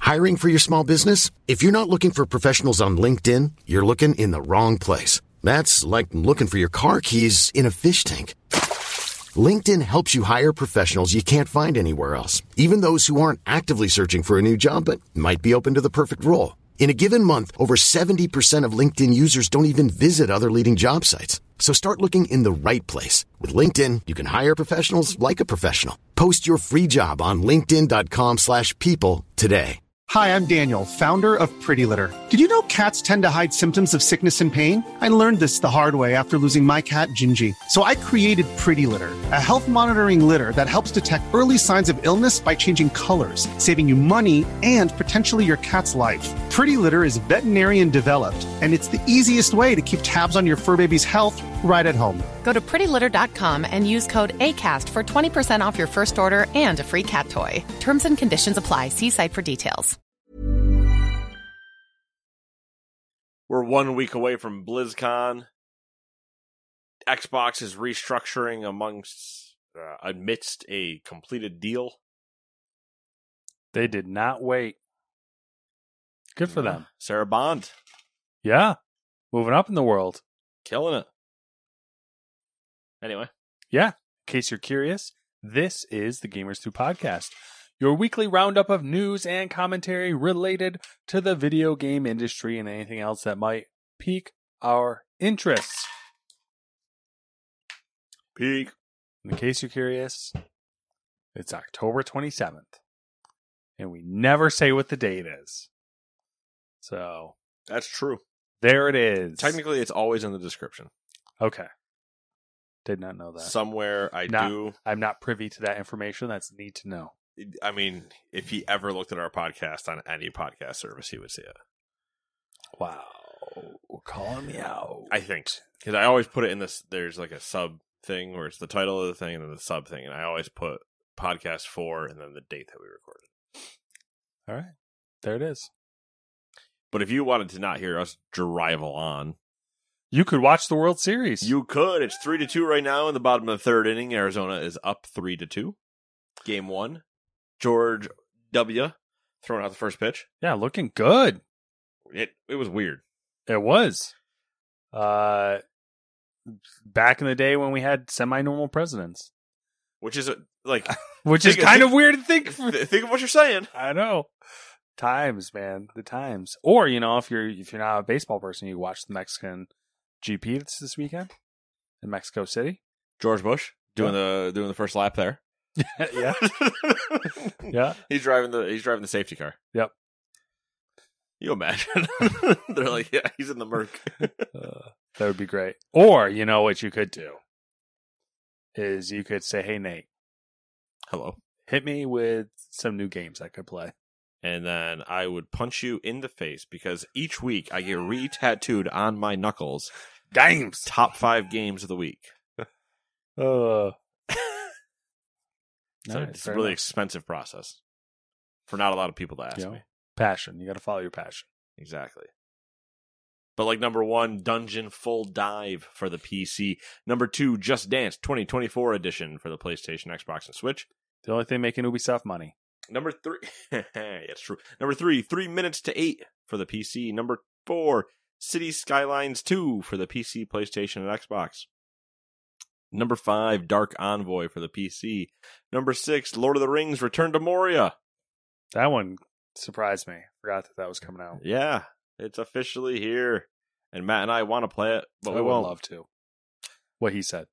Hiring for your small business? If you're not looking for professionals on LinkedIn, you're looking in the wrong place. That's like looking for your car keys in a fish tank. LinkedIn helps you hire professionals you can't find anywhere else, even those who aren't actively searching for a new job but might be open to the perfect role. In a given month, over 70% of LinkedIn users don't even visit other leading job sites. So start looking in the right place. With LinkedIn, you can hire professionals like a professional. Post your free job on linkedin.com/people today. Hi, I'm Daniel, founder of Pretty Litter. Did you know cats tend to hide symptoms of sickness and pain? I learned this the hard way after losing my cat, Gingy. So I created Pretty Litter, a health monitoring litter that helps detect early signs of illness by changing colors, saving you money and potentially your cat's life. Pretty Litter is veterinarian developed, and it's the easiest way to keep tabs on your fur baby's health right at home. Go to prettylitter.com and use code ACAST for 20% off your first order and a free cat toy. Terms and conditions apply. See site for details. We're 1 week away from BlizzCon. Xbox is restructuring amidst a completed deal. They did not wait. Good for them. Sarah Bond. Yeah. Moving up in the world. Killing it. Anyway. Yeah. In case you're curious, this is the Gamers 2 podcast, your weekly roundup of news and commentary related to the video game industry and anything else that might pique our interests. Peak. In case you're curious, it's October 27th. And we never say what the date is. So. That's true. There it is. Technically, it's always in the description. Okay. Did not know that. Somewhere do. I'm not privy to that information. That's neat to know. I mean, if he ever looked at our podcast on any podcast service, he would see it. Wow. Calling me out. I think. Because I always put it in this, there's like a sub thing where it's the title of the thing and then the sub thing. And I always put podcast 4 and then the date that we recorded. All right. There it is. But if you wanted to not hear us drivel on, you could watch the World Series. You could. It's 3-2 right now in the bottom of the third inning. Arizona is up 3-2. Game 1. George W. throwing out the first pitch. Yeah, looking good. It was weird. It was. Back in the day when we had semi-normal presidents. Which is like... Which is kind of weird to think. Think of what you're saying. I know. Times, man. The times. Or, if you're not a baseball person, you watch the Mexican GP this weekend in Mexico City. George Bush doing the first lap there. Yeah. Yeah. He's driving the safety car. Yep. You imagine? They're like, yeah, he's in the Merc. That would be great. Or, what you could do is you could say, hey, Nate. Hello. Hit me with some new games I could play. And then I would punch you in the face because each week I get re-tattooed on my knuckles. Games. Top 5 games of the week. It's a really expensive process for not a lot of people to ask me. Passion. You got to follow your passion. Exactly. But like number 1, Dungeon Full Dive for the PC. Number 2, Just Dance 2024 edition for the PlayStation, Xbox, and Switch. The only thing making Ubisoft money. Number 3, yeah, it's true. Number 3, 3 Minutes to 8 for the PC. Number 4, City Skylines 2 for the PC, PlayStation, and Xbox. Number 5, Dark Envoy for the PC. Number 6, Lord of the Rings Return to Moria. That one surprised me. Forgot that was coming out. Yeah, it's officially here. And Matt and I want to play it, but we won't. Would love to. What he said.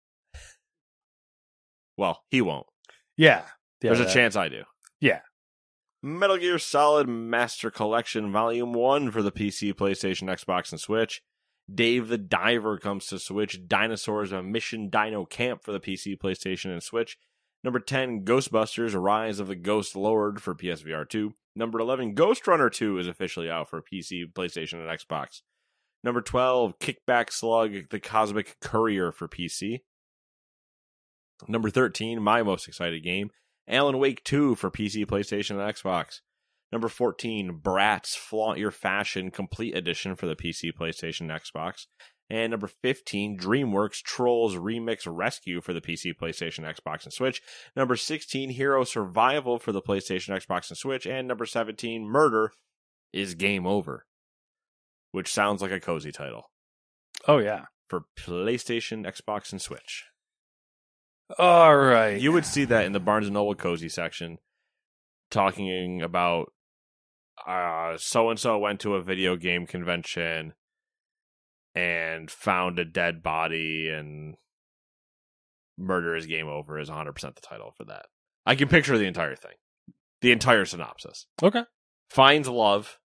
Well, he won't. Yeah. There's a chance I do. Yeah. Metal Gear Solid Master Collection Volume 1 for the PC, PlayStation, Xbox, and Switch. Dave the Diver comes to Switch. Dinosaurs A Mission Dino Camp for the PC, PlayStation, and Switch. Number 10, Ghostbusters Rise of the Ghost Lord for PSVR 2. Number 11, Ghost Runner 2 is officially out for PC, PlayStation, and Xbox. Number 12, Kickback Slug The Cosmic Courier for PC. Number 13, my most excited game, Alan Wake 2 for PC, PlayStation, and Xbox. Number 14, Bratz Flaunt Your Fashion Complete Edition for the PC, PlayStation, and Xbox. And number 15, DreamWorks Trolls Remix Rescue for the PC, PlayStation, Xbox, and Switch. Number 16, Hero Survival for the PlayStation, Xbox, and Switch. And number 17, Murder is Game Over, which sounds like a cozy title. Oh, yeah. For PlayStation, Xbox, and Switch. All right. You would see that in the Barnes & Noble cozy section, talking about so-and-so went to a video game convention and found a dead body, and Murder is Game Over is 100% the title for that. I can picture the entire thing. The entire synopsis. Okay. Finds love,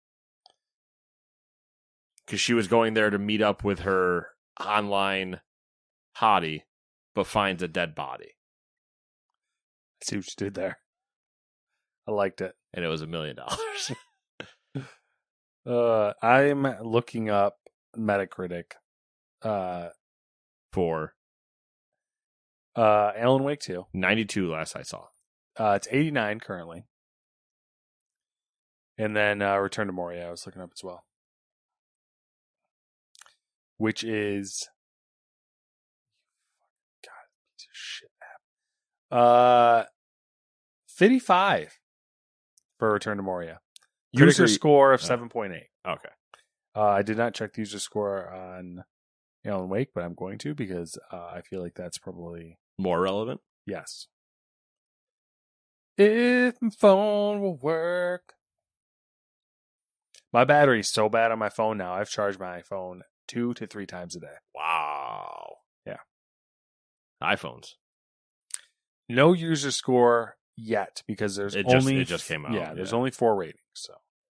because she was going there to meet up with her online hottie, but finds a dead body. I see what you did there. I liked it. And it was $1 million. I'm looking up Metacritic For Alan Wake 2. 92 last I saw. It's 89 currently. And then Return to Moria I was looking up as well. Which is... God, piece of shit app. 55 for Return to Moria. User score of 7.8. Okay. I did not check the user score on Alan Wake, but I'm going to because I feel like that's probably... More relevant? Yes. If my phone will work. My battery's so bad on my phone now, I've charged my phone 2 to 3 times a day. Wow. Yeah. iPhones. No user score yet because there's It just came out. Yeah, there's only 4 ratings, so.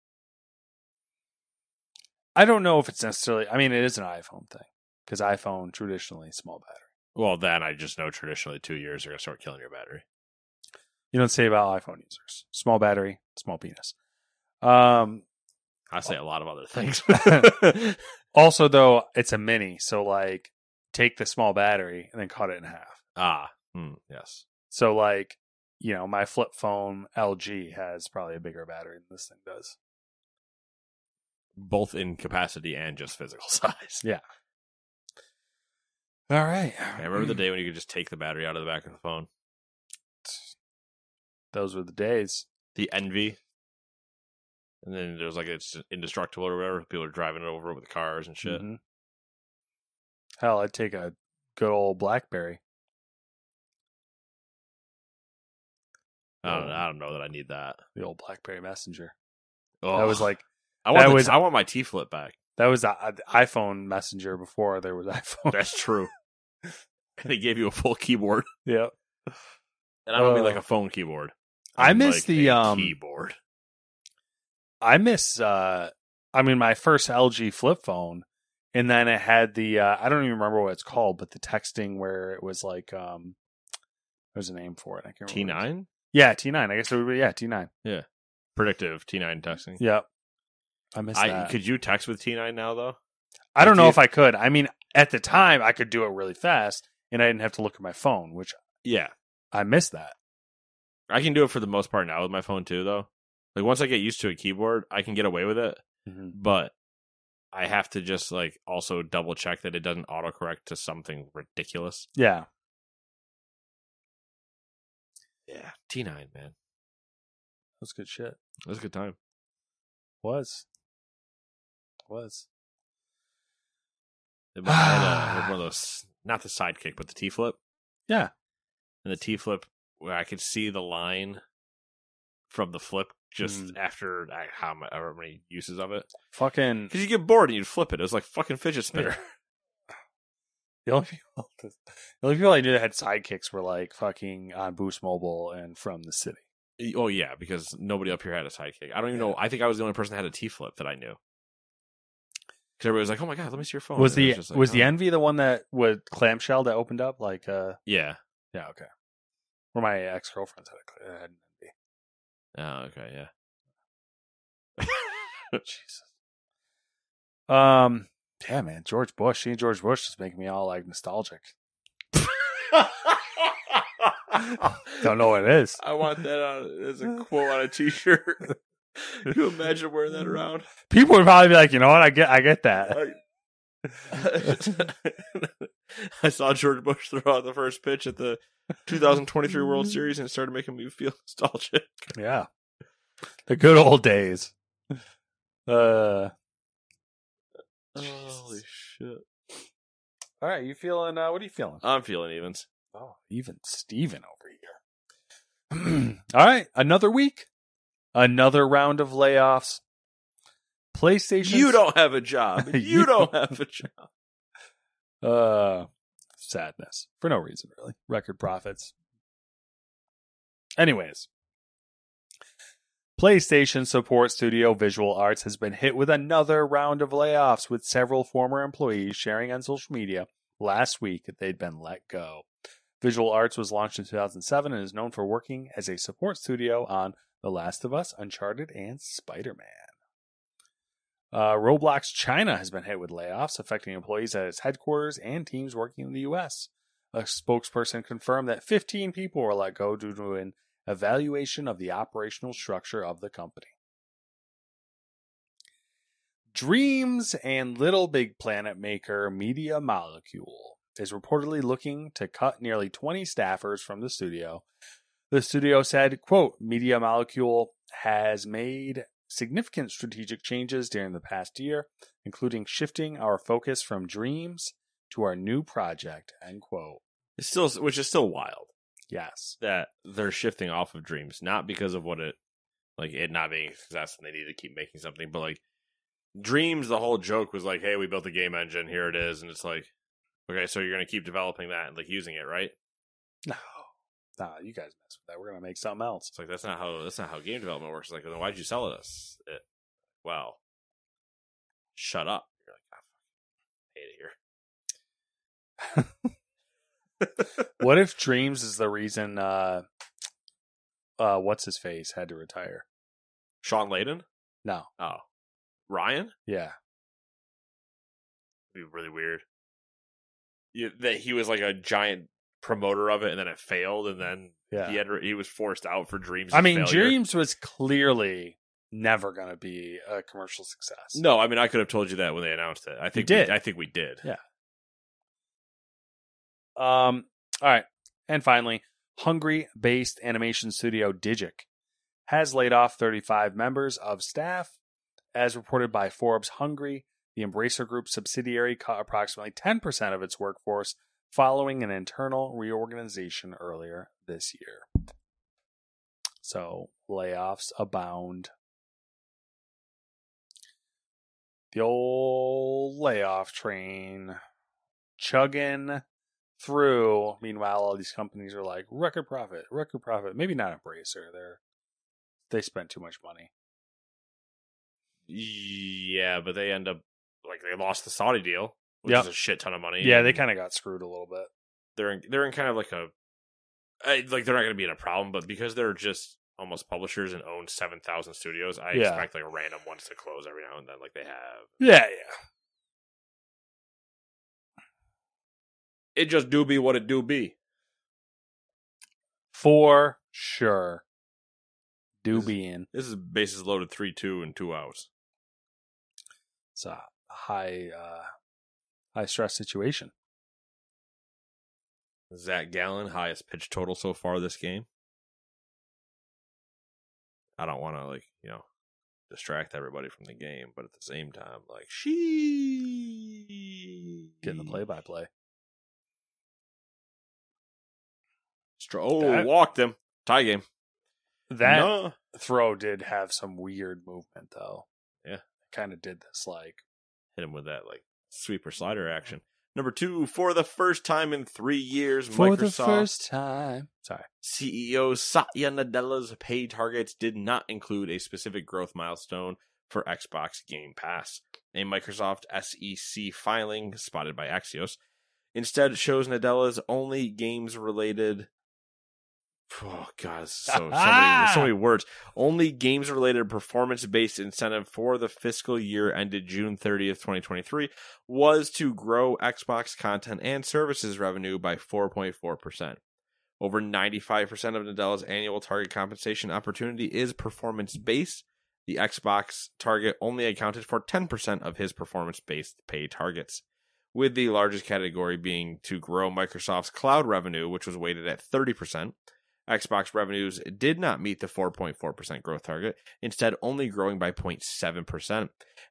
I don't know if it's necessarily... I mean, it is an iPhone thing because iPhone traditionally small battery. Well, then I just know traditionally 2 years are going to start killing your battery. You don't say about iPhone users. Small battery, small penis. I say a lot of other things. Also, though, it's a mini, so like take the small battery and then cut it in half. Yes. So like, you know, my flip phone LG has probably a bigger battery than this thing does. Both in capacity and just physical size. Yeah. All right. I remember the day when you could just take the battery out of the back of the phone. Those were the days. The Envy. And then there was like it's indestructible or whatever. People are driving it over with cars and shit. Mm-hmm. Hell, I'd take a good old BlackBerry. I don't know that I need that. The old BlackBerry Messenger. Oh, That was like I want my T Flip back. that was the iPhone Messenger before there was iPhone. That's true. And they gave you a full keyboard. Yeah. And I don't mean like a phone keyboard. I mean miss like the a keyboard. I miss my first LG flip phone, and then it had the I don't even remember what it's called, but the texting where it was like there's a name for it. I can't remember. T9? Yeah, T9. I guess it would be T9. Yeah. Predictive T9 texting. Yep. I miss that. Could you text with T9 now though? I don't know if I could. I mean, at the time I could do it really fast and I didn't have to look at my phone, which Yeah. I miss that. I can do it for the most part now with my phone too though. Like once I get used to a keyboard, I can get away with it. Mm-hmm. But I have to just like also double check that it doesn't autocorrect to something ridiculous. Yeah. Yeah. T9, man. That was good shit. That was a good time. Was. It had one of those, not the Sidekick, but the T Flip. Yeah. And the T Flip, where I could see the line from the flip just after however many uses of it. Fucking. Because you get bored and you'd flip it. It was like fucking fidget spinner. The only people I knew that had sidekicks were like fucking on Boost Mobile and From the City. Oh, yeah, because nobody up here had a Sidekick. I don't even know. I think I was the only person that had a T Flip that I knew. Because everybody was like, oh my God, let me see your phone. Was the Envy the one that would clamshell that opened up? Like, Yeah. Yeah, okay. Where my ex-girlfriends had an Envy. Oh, okay, yeah. Jesus. Yeah, man, George Bush. Seeing George Bush just making me all like nostalgic. Don't know what it is. I want that as a quote on a t-shirt. Can you imagine wearing that around? People would probably be like, you know what? I get that. I saw George Bush throw out the first pitch at the 2023 World Series, and it started making me feel nostalgic. Yeah. The good old days. Holy shit. All right, you feeling, what are you feeling? I'm feeling evens. Oh, even Steven over here. All right, another week. Another round of layoffs. PlayStation. You don't have a job. You don't have a job. Sadness. For no reason, really. Record profits. Anyways. PlayStation support studio Visual Arts has been hit with another round of layoffs, with several former employees sharing on social media last week that they'd been let go. Visual Arts was launched in 2007 and is known for working as a support studio on The Last of Us, Uncharted, and Spider-Man. Roblox China has been hit with layoffs, affecting employees at its headquarters and teams working in the U.S. A spokesperson confirmed that 15 people were let go due to an evaluation of the operational structure of the company. Dreams and Little Big Planet maker Media Molecule is reportedly looking to cut nearly 20 staffers from the studio. The studio said, quote, Media Molecule has made significant strategic changes during the past year, including shifting our focus from Dreams to our new project, end quote. It's still, which is still wild. Yes. That they're shifting off of Dreams, not because of what it not being a success and they need to keep making something, but like Dreams, the whole joke was like, hey, we built a game engine, here it is, and it's like, okay, so you're going to keep developing that and like using it, right? No, you guys mess with that. We're going to make something else. It's like that's not how game development works. It's like, then why'd you sell it us? Well, shut up. You're like, I hate it here. What if Dreams is the reason what's his face had to retire? Sean Layden? No. Oh. Ryan? Yeah. It'd be really weird. That he was like a giant promoter of it and then it failed and then he was forced out for Dreams. I mean, failure. Dreams was clearly never going to be a commercial success. No, I mean, I could have told you that when they announced it. I think we did. Yeah. All right. And finally, Hungary-based animation studio Digic has laid off 35 members of staff. As reported by Forbes Hungary, the Embracer Group subsidiary cut approximately 10% of its workforce following an internal reorganization earlier this year. So, layoffs abound. The old layoff train chugging through. Meanwhile, all these companies are like, record profit. Maybe not Embracer. They spent too much money. Yeah, but they end up like they lost the Saudi deal, which is a shit ton of money. Yeah, they kind of got screwed a little bit. They're in kind of like they're not going to be in a problem, but because they're just almost publishers and own 7,000 studios, I expect like random ones to close every now and then, like they have. Yeah. It just do be what it do be. For sure. Do be in. This is bases loaded 3-2 and 2 outs. It's a high stress situation. Zach Gallen, highest pitch total so far this game. I don't want to distract everybody from the game, but at the same time, getting the play-by-play. Walked him. Tie game. That throw did have some weird movement, though. Yeah. Kind of did this, hit him with that, sweeper slider action. Number 2, for the first time in 3 years, For Microsoft. the first time. Sorry. CEO Satya Nadella's pay targets did not include a specific growth milestone for Xbox Game Pass. A Microsoft SEC filing spotted by Axios instead shows Nadella's only games-related... Oh, God, so many words. Only games-related performance-based incentive for the fiscal year ended June 30th, 2023 was to grow Xbox content and services revenue by 4.4%. Over 95% of Nadella's annual target compensation opportunity is performance-based. The Xbox target only accounted for 10% of his performance-based pay targets. with the largest category being to grow Microsoft's cloud revenue, which was weighted at 30%. Xbox revenues did not meet the 4.4% growth target, instead only growing by 0.7%.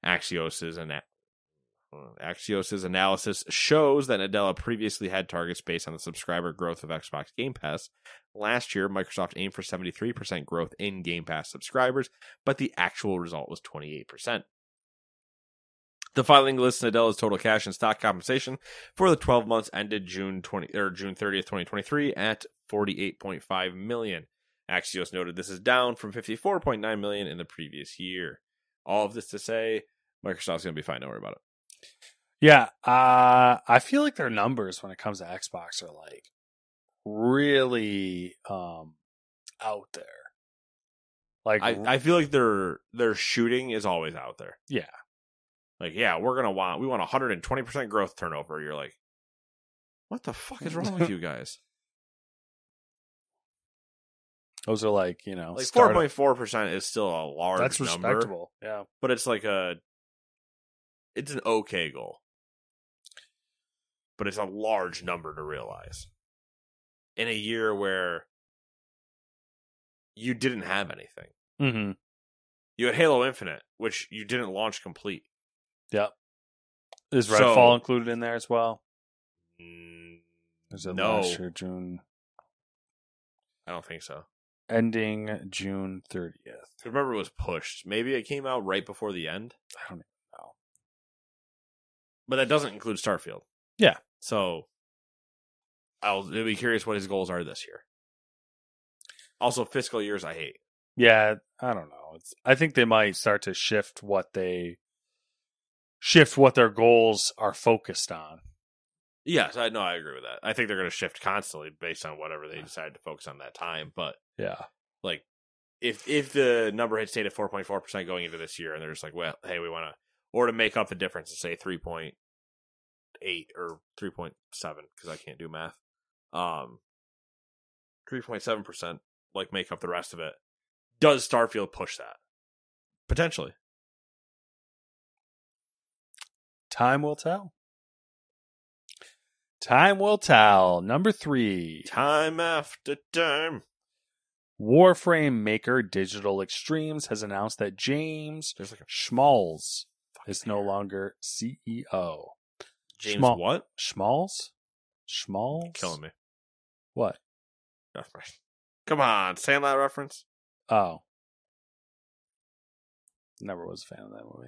Axios' analysis shows that Nadella previously had targets based on the subscriber growth of Xbox Game Pass. Last year, Microsoft aimed for 73% growth in Game Pass subscribers, but the actual result was 28%. The filing lists Nadella's total cash and stock compensation for the 12 months ended June 30th, 2023 at $48.5 million. Axios noted this is down from $54.9 million in the previous year. All of this to say, Microsoft's going to be fine. Don't worry about it. Yeah, I feel like their numbers when it comes to Xbox are like really out there. Like I feel like their shooting is always out there. Yeah. Like, yeah, we want 120% growth turnover. You're like, what the fuck is wrong with you guys? Those are like 4.4% is still a large That's number. respectable. Yeah. But it's like it's an okay goal. But it's a large number to realize. In a year where you didn't have anything. Mm-hmm. You had Halo Infinite, which you didn't launch complete. Yep. Is Redfall included in there as well? Is it last year, June? I don't think so. Ending June 30th. Remember, it was pushed. Maybe it came out right before the end. I don't even know. But that doesn't include Starfield. Yeah. So I'll be curious what his goals are this year. Also, fiscal years I hate. Yeah, I don't know. I think they might start to shift what their goals are focused on. Yes, I agree with that. I think they're going to shift constantly based on whatever they decide to focus on that time. But yeah, like if the number had stayed at 4.4% going into this year, and they're just like, well, hey, we want to, or to make up the difference and say 3.8 or 3.7 because I can't do math. 3.7%, like make up the rest of it. Does Starfield push that? Potentially. Time will tell. Time will tell. Number 3. Time after time. Warframe maker Digital Extremes has announced that James Schmalz is no longer CEO. James what? Schmalz? Schmalz? Killing me. What? Come on, Sandlot reference. Oh. Never was a fan of that movie.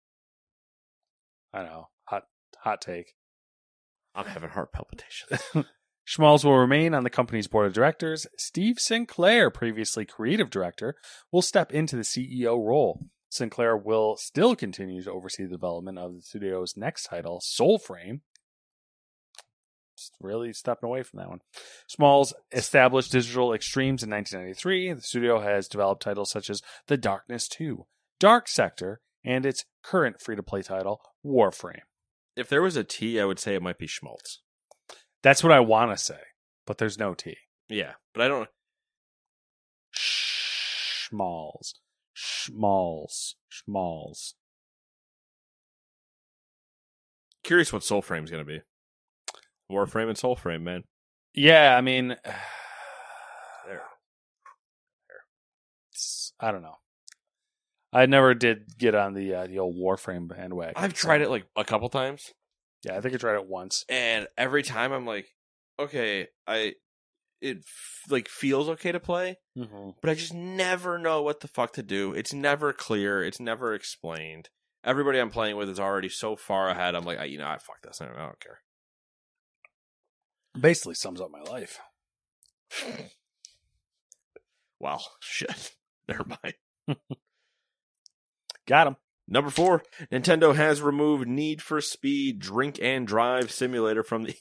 I know. Hot take. I'm having heart palpitations. Schmalz will remain on the company's board of directors. Steve Sinclair, previously creative director, will step into the CEO role. Sinclair will still continue to oversee the development of the studio's next title, Soulframe. Just really stepping away from that one. Schmalz established Digital Extremes in 1993. The studio has developed titles such as The Darkness 2, Dark Sector, and its current free-to-play title, Warframe. If there was a T, I would say it might be Schmaltz. That's what I want to say, but there's no T. Yeah, but I don't... Schmalz. Curious what Soulframe's going to be. Warframe and Soulframe, man. Yeah, I mean... I don't know. I never did get on the old Warframe bandwagon. I've tried it like a couple times. Yeah, I think I tried it once. And every time I'm like, okay, it feels okay to play, but I just never know what the fuck to do. It's never clear. It's never explained. Everybody I'm playing with is already so far ahead. I'm like, I fuck this. I don't care. Basically sums up my life. Wow. Shit. Never mind. Got him. Number 4, Nintendo has removed Need for Speed Drink and Drive Simulator from the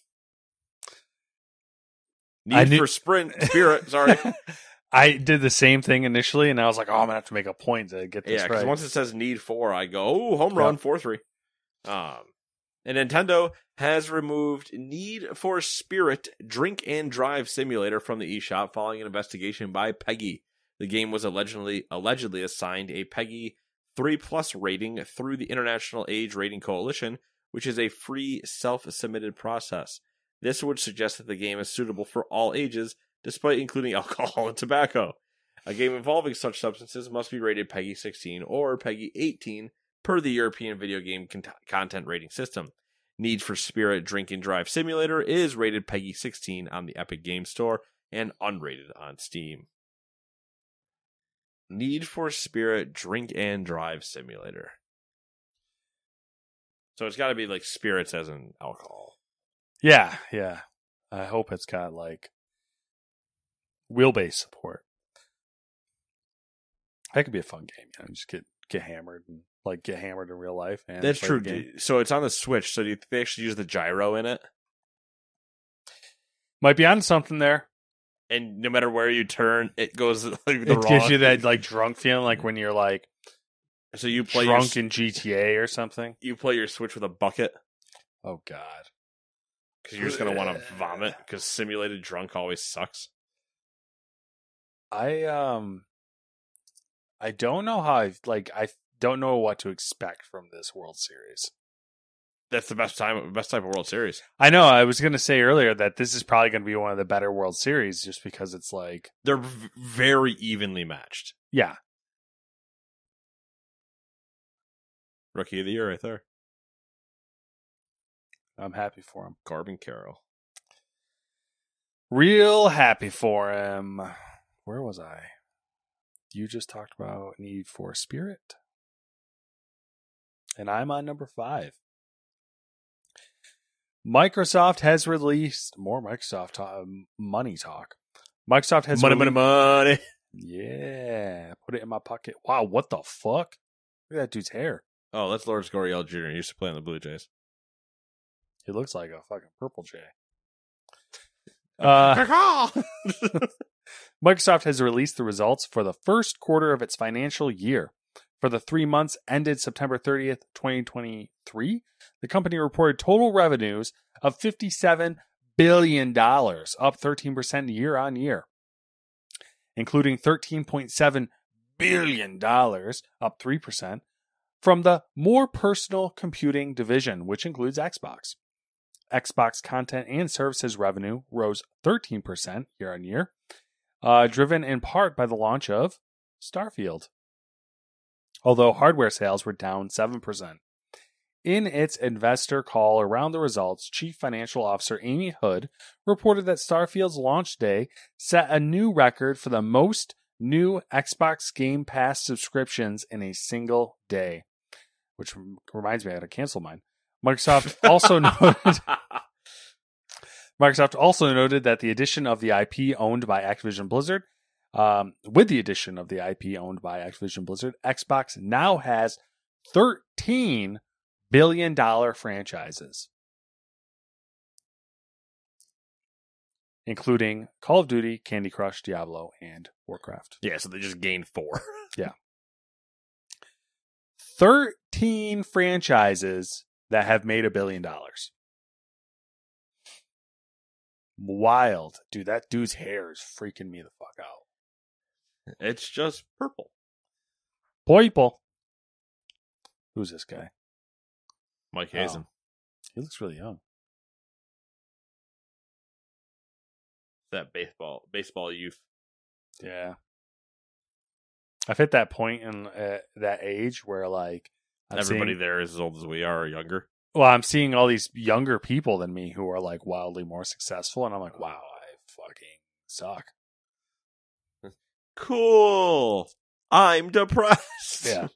Spirit, sorry. I did the same thing initially, and I was like, I'm going to have to make a point to get this right. Yeah, because once it says Need for, I go, home run, 4-3. And Nintendo has removed Need for Spirit Drink and Drive Simulator from the eShop following an investigation by PEGI. The game was allegedly assigned a PEGI 3+ rating through the International Age Rating Coalition, which is a free self-submitted process. This would suggest that the game is suitable for all ages, despite including alcohol and tobacco. A game involving such substances must be rated PEGI 16 or PEGI 18 per the European Video Game Content Rating System. Need for Spirit Drink and Drive Simulator is rated PEGI 16 on the Epic Games Store and unrated on Steam. Need for Spirit Drink and Drive Simulator. So it's got to be like spirits as in alcohol. Yeah. I hope it's got like wheelbase support. That could be a fun game. Just get hammered and like get hammered in real life. And that's true. So it's on the Switch. So do you think they actually use the gyro in it? Might be on something there. And no matter where you turn, it goes like it gives you that like drunk feeling, like when you're like so you play drunk in GTA or something. You play your Switch with a bucket. Oh God, because you're just gonna want to vomit. Because simulated drunk always sucks. I don't know how I don't know what to expect from this World Series. That's the best type of World Series. I know. I was going to say earlier that this is probably going to be one of the better World Series just because it's like they're very evenly matched. Yeah. Rookie of the Year right there. I'm happy for him. Corbin Carroll. Real happy for him. Where was I? You just talked about Need for Spirit. And I'm on number 5. Microsoft has released more Microsoft money talk. Microsoft has money. Yeah, put it in my pocket. Wow, what the fuck? Look at that dude's hair. Oh, that's Lourdes Gurriel Jr. He used to play on the Blue Jays. He looks like a fucking purple jay. Microsoft has released the results for the first quarter of its financial year. For the 3 months ended September 30th, 2023, the company reported total revenues of $57 billion, up 13% year on year, including $13.7 billion, up 3%, from the more personal computing division, which includes Xbox. Xbox content and services revenue rose 13% year on year, driven in part by the launch of Starfield, although hardware sales were down 7%. In its investor call around the results, Chief Financial Officer Amy Hood reported that Starfield's launch day set a new record for the most new Xbox Game Pass subscriptions in a single day, which reminds me I had to cancel mine. Microsoft also noted that the addition of the IP owned by Activision Blizzard, Xbox now has 13 billion-dollar franchises, including Call of Duty, Candy Crush, Diablo, and Warcraft. Yeah, so they just gained 4. Yeah. 13 franchises that have made $1 billion. Wild. Dude, that dude's hair is freaking me the fuck out. It's just purple. Purple. Who's this guy? Mike Hazen. Oh, he looks really young. That baseball youth. Yeah. I've hit that point in that age where like everybody there is as old as we are or younger. Well, I'm seeing all these younger people than me who are like wildly more successful, and I'm like, wow, I fucking suck. Cool. I'm depressed. Yeah.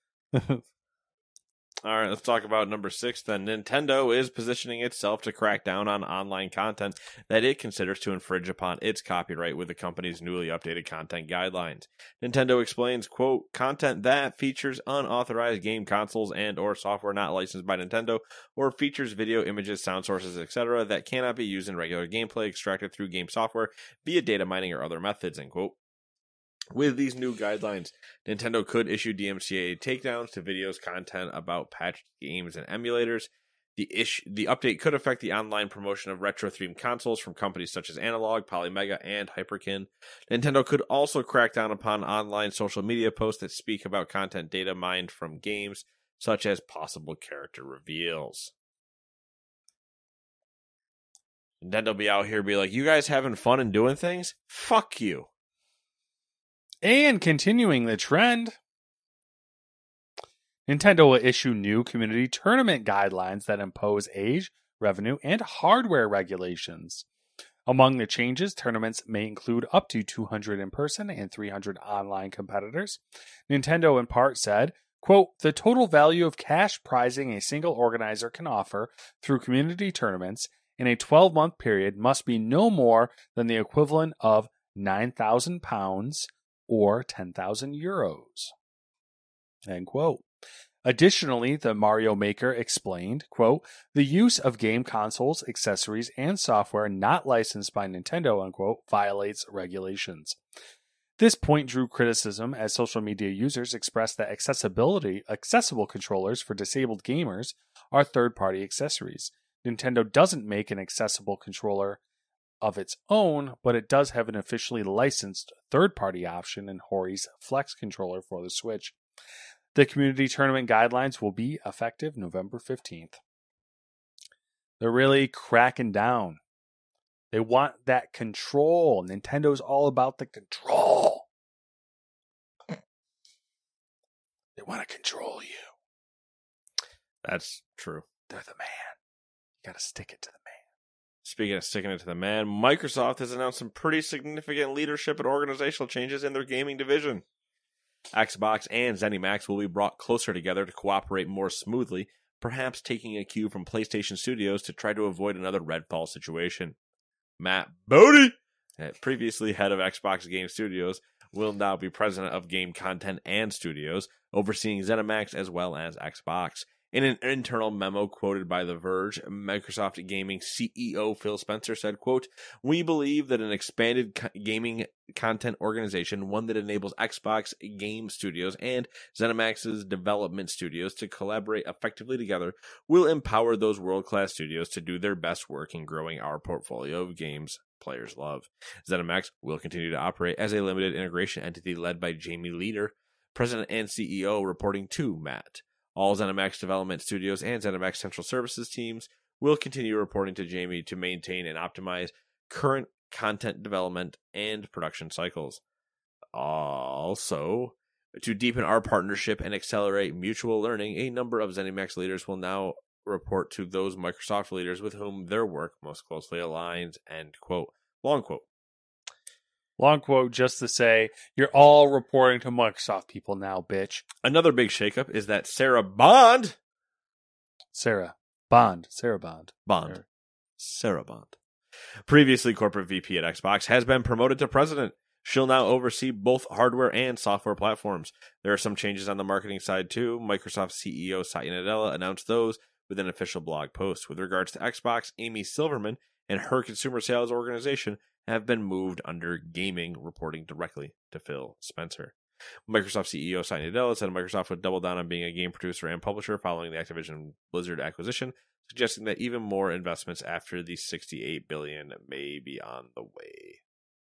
All right, let's talk about number 6 then. Nintendo is positioning itself to crack down on online content that it considers to infringe upon its copyright with the company's newly updated content guidelines. Nintendo explains, quote, content that features unauthorized game consoles and or software not licensed by Nintendo or features video, images, sound sources, etc. that cannot be used in regular gameplay extracted through game software via data mining or other methods, end quote. With these new guidelines, Nintendo could issue DMCA takedowns to videos content about patched games and emulators. The update could affect the online promotion of retro-themed consoles from companies such as Analog, Polymega, and Hyperkin. Nintendo could also crack down upon online social media posts that speak about content data mined from games, such as possible character reveals. Nintendo be out here be like, you guys having fun and doing things? Fuck you. And continuing the trend, Nintendo will issue new community tournament guidelines that impose age, revenue, and hardware regulations. Among the changes, tournaments may include up to 200 in-person and 300 online competitors. Nintendo in part said, quote, the total value of cash prizing a single organizer can offer through community tournaments in a 12-month period must be no more than the equivalent of £9,000 or 10,000 euros. End quote. Additionally, the Mario Maker explained, quote, the use of game consoles, accessories, and software not licensed by Nintendo, unquote, violates regulations. This point drew criticism as social media users expressed that accessible controllers for disabled gamers are third-party accessories. Nintendo doesn't make an accessible controller of its own, but it does have an officially licensed third-party option in Hori's Flex controller for the Switch. The community tournament guidelines will be effective November 15th. They're really cracking down. They want that control. Nintendo's all about the control. They want to control you. That's true. They're the man. You got to stick it to the man. Speaking of sticking it to the man, Microsoft has announced some pretty significant leadership and organizational changes in their gaming division. Xbox and ZeniMax will be brought closer together to cooperate more smoothly, perhaps taking a cue from PlayStation Studios to try to avoid another Redfall situation. Matt Booty, previously head of Xbox Game Studios, will now be president of Game Content and Studios, overseeing ZeniMax as well as Xbox. In an internal memo quoted by The Verge, Microsoft Gaming CEO Phil Spencer said, quote, we believe that an expanded gaming content organization, one that enables Xbox Game Studios and ZeniMax's development studios to collaborate effectively together, will empower those world-class studios to do their best work in growing our portfolio of games players love. ZeniMax will continue to operate as a limited integration entity led by Jamie Leader, president and CEO, reporting to Matt. All ZeniMax development studios and ZeniMax Central Services teams will continue reporting to Jamie to maintain and optimize current content development and production cycles. Also, to deepen our partnership and accelerate mutual learning, a number of ZeniMax leaders will now report to those Microsoft leaders with whom their work most closely aligns, end quote. Long quote. Long quote just to say, you're all reporting to Microsoft people now, bitch. Another big shakeup is that Sarah Bond. Sarah Bond. Previously corporate VP at Xbox, has been promoted to president. She'll now oversee both hardware and software platforms. There are some changes on the marketing side too. Microsoft CEO Satya Nadella announced those with an official blog post. With regards to Xbox, Amy Silverman and her consumer sales organization have been moved under gaming, reporting directly to Phil Spencer. Microsoft CEO Satya Nadella said Microsoft would double down on being a game producer and publisher following the Activision Blizzard acquisition, suggesting that even more investments after the $68 billion may be on the way.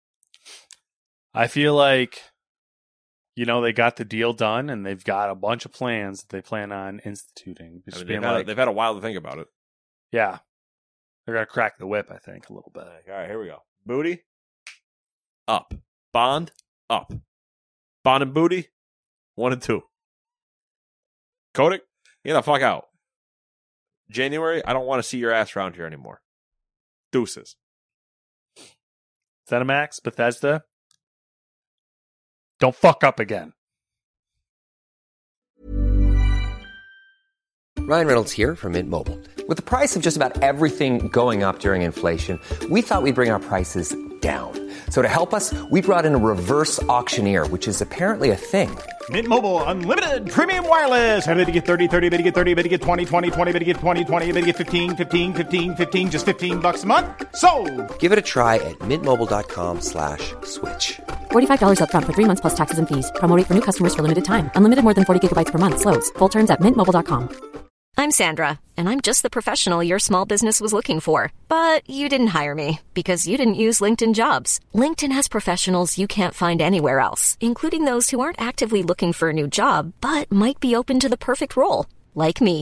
I feel like, they got the deal done and they've got a bunch of plans that they plan on instituting. They've had a while to think about it. Yeah. They're going to crack the whip, I think, a little bit. All right, here we go. Booty, up. Bond, up. Bond and Booty, 1 and 2. Kotick, get the fuck out. January, I don't want to see your ass around here anymore. Deuces. ZeniMax, Bethesda, don't fuck up again. Ryan Reynolds here from Mint Mobile. With the price of just about everything going up during inflation, we thought we'd bring our prices down. So to help us, we brought in a reverse auctioneer, which is apparently a thing. Mint Mobile Unlimited Premium Wireless. How to get 30, 30, bit to get 30, bit to get 20, 20, 20, bit to get 20, 20, bit to get 15, 15, 15, 15, just $15 a month? Sold! Give it a try at mintmobile.com/switch. $45 up front for 3 months plus taxes and fees. Promo rate for new customers for limited time. Unlimited more than 40 gigabytes per month. Slows full terms at mintmobile.com. I'm Sandra, and I'm just the professional your small business was looking for. But you didn't hire me because you didn't use LinkedIn Jobs. LinkedIn has professionals you can't find anywhere else, including those who aren't actively looking for a new job, but might be open to the perfect role, like me.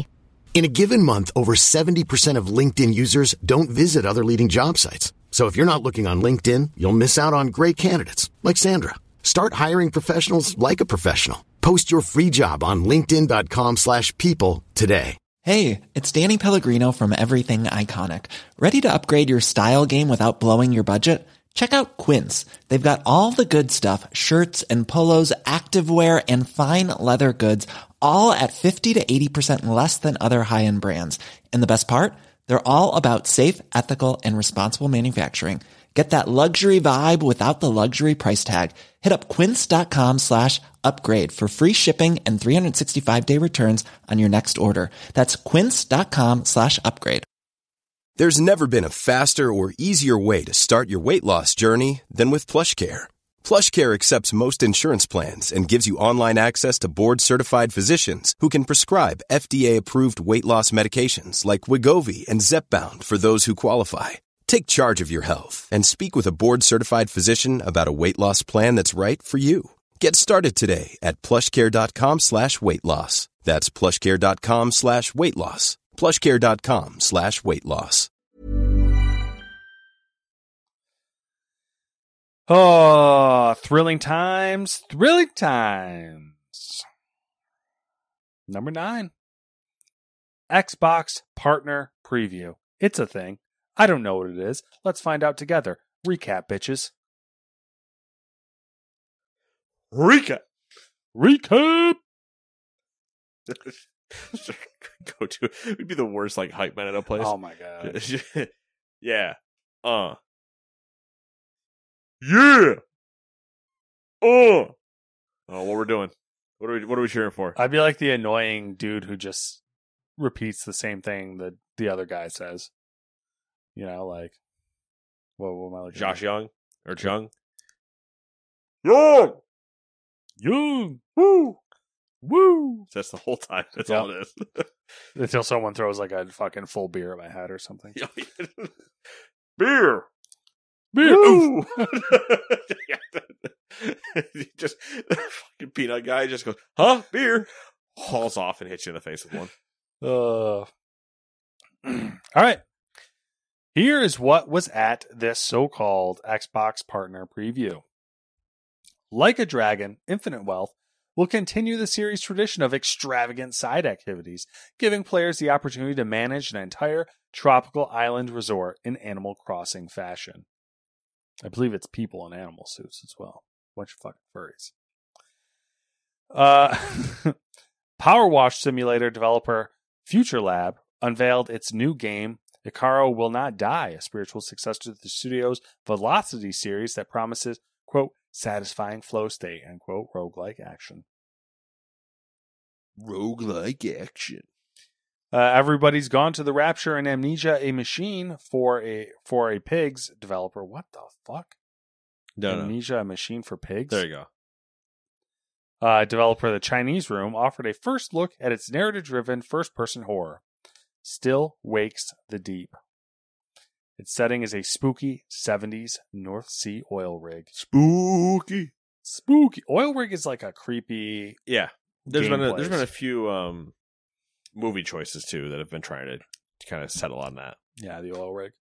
In a given month, over 70% of LinkedIn users don't visit other leading job sites. So if you're not looking on LinkedIn, you'll miss out on great candidates like Sandra. Start hiring professionals like a professional. Post your free job on linkedin.com/people today. Hey, it's Danny Pellegrino from Everything Iconic. Ready to upgrade your style game without blowing your budget? Check out Quince. They've got all the good stuff, shirts and polos, activewear, and fine leather goods, all at 50 to 80% less than other high-end brands. And the best part? They're all about safe, ethical, and responsible manufacturing. Get that luxury vibe without the luxury price tag. Hit up quince.com/upgrade for free shipping and 365-day returns on your next order. That's quince.com/upgrade. There's never been a faster or easier way to start your weight loss journey than with PlushCare. PlushCare accepts most insurance plans and gives you online access to board-certified physicians who can prescribe FDA-approved weight loss medications like Wegovy and Zepbound for those who qualify. Take charge of your health and speak with a board-certified physician about a weight loss plan that's right for you. Get started today at plushcare.com/weight loss. That's plushcare.com/weight loss. plushcare.com/weight loss. Oh, thrilling times. Number 9. Xbox Partner Preview. It's a thing. I don't know what it is. Let's find out together. Recap, bitches. Recap. Go to it would be the worst like hype man at a place. Oh my god. Yeah. Yeah. Oh, what we're doing? What are we cheering for? I'd be like the annoying dude who just repeats the same thing that the other guy says. You know, like what am I looking Josh at? Young or Chung? Young. Woo. That's the whole time. That's all it is. Until someone throws like a fucking full beer at my head or something. Beer. Ooh. Just fucking peanut guy just goes, huh? Beer. Hauls off and hits you in the face with one. All right. Here is what was at this so-called Xbox Partner Preview. Like a Dragon, Infinite Wealth will continue the series' tradition of extravagant side activities, giving players the opportunity to manage an entire tropical island resort in Animal Crossing fashion. I believe it's people in animal suits as well. Bunch of fucking furries. Power Wash Simulator developer Future Lab unveiled its new game, Icaro Will Not Die, a spiritual successor to the studio's Velocity series that promises, quote, satisfying flow state, end quote, roguelike action. Everybody's Gone to the Rapture and Amnesia, a machine for a pigs developer. What the fuck? Amnesia, a machine for pigs? There you go. Developer The Chinese Room offered a first look at its narrative-driven first-person horror, Still Wakes the Deep. Its setting is a spooky 70s North Sea oil rig. Spooky. Oil rig is like a creepy. Yeah. There's been a few movie choices too that have been trying to kind of settle on that. Yeah, the oil rig.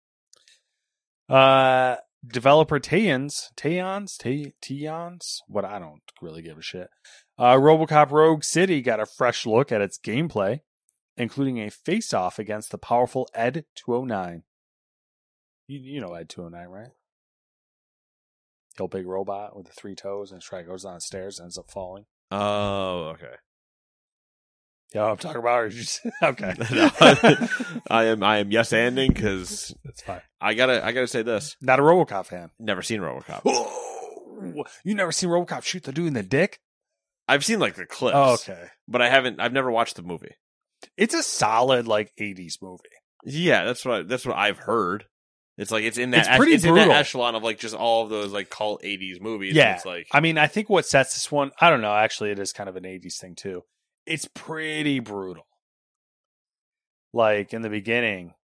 Developer Tayons, what, I don't really give a shit. RoboCop Rogue City got a fresh look at its gameplay, including a face-off against the powerful Ed 209. You know Ed 209, right? The old big robot with the 3 toes and goes down the stairs and ends up falling. Oh, okay. Yeah, I'm talking about. Or just, okay. No, I am yes-anding because that's fine. I gotta say this. Not a RoboCop fan. Never seen RoboCop. Oh, you never seen RoboCop shoot the dude in the dick? I've seen like the clips. Oh, okay, but I've never watched the movie. It's a solid like 80s movie. Yeah, that's what I've heard. It's like it's in that it's in that echelon of like just all of those like cult 80s movies. Yeah, it's like, I mean, I think what sets this one, I don't know. Actually, it is kind of an 80s thing too. It's pretty brutal. Like in the beginning,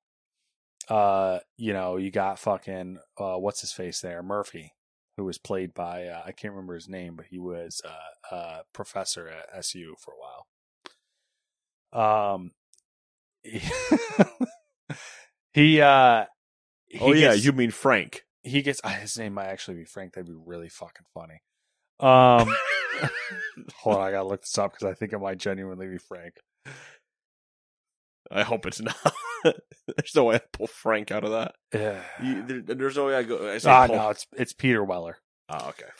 you got fucking what's his face there, Murphy, who was played by I can't remember his name, but he was a professor at SU for a while. You mean Frank? He gets his name might actually be Frank. That'd be really fucking funny. Hold on, I gotta look this up because I think it might genuinely be Frank. I hope it's not. There's no way I pull Frank out of that. Yeah. There's no way I go. No, it's Peter Weller. Oh, okay.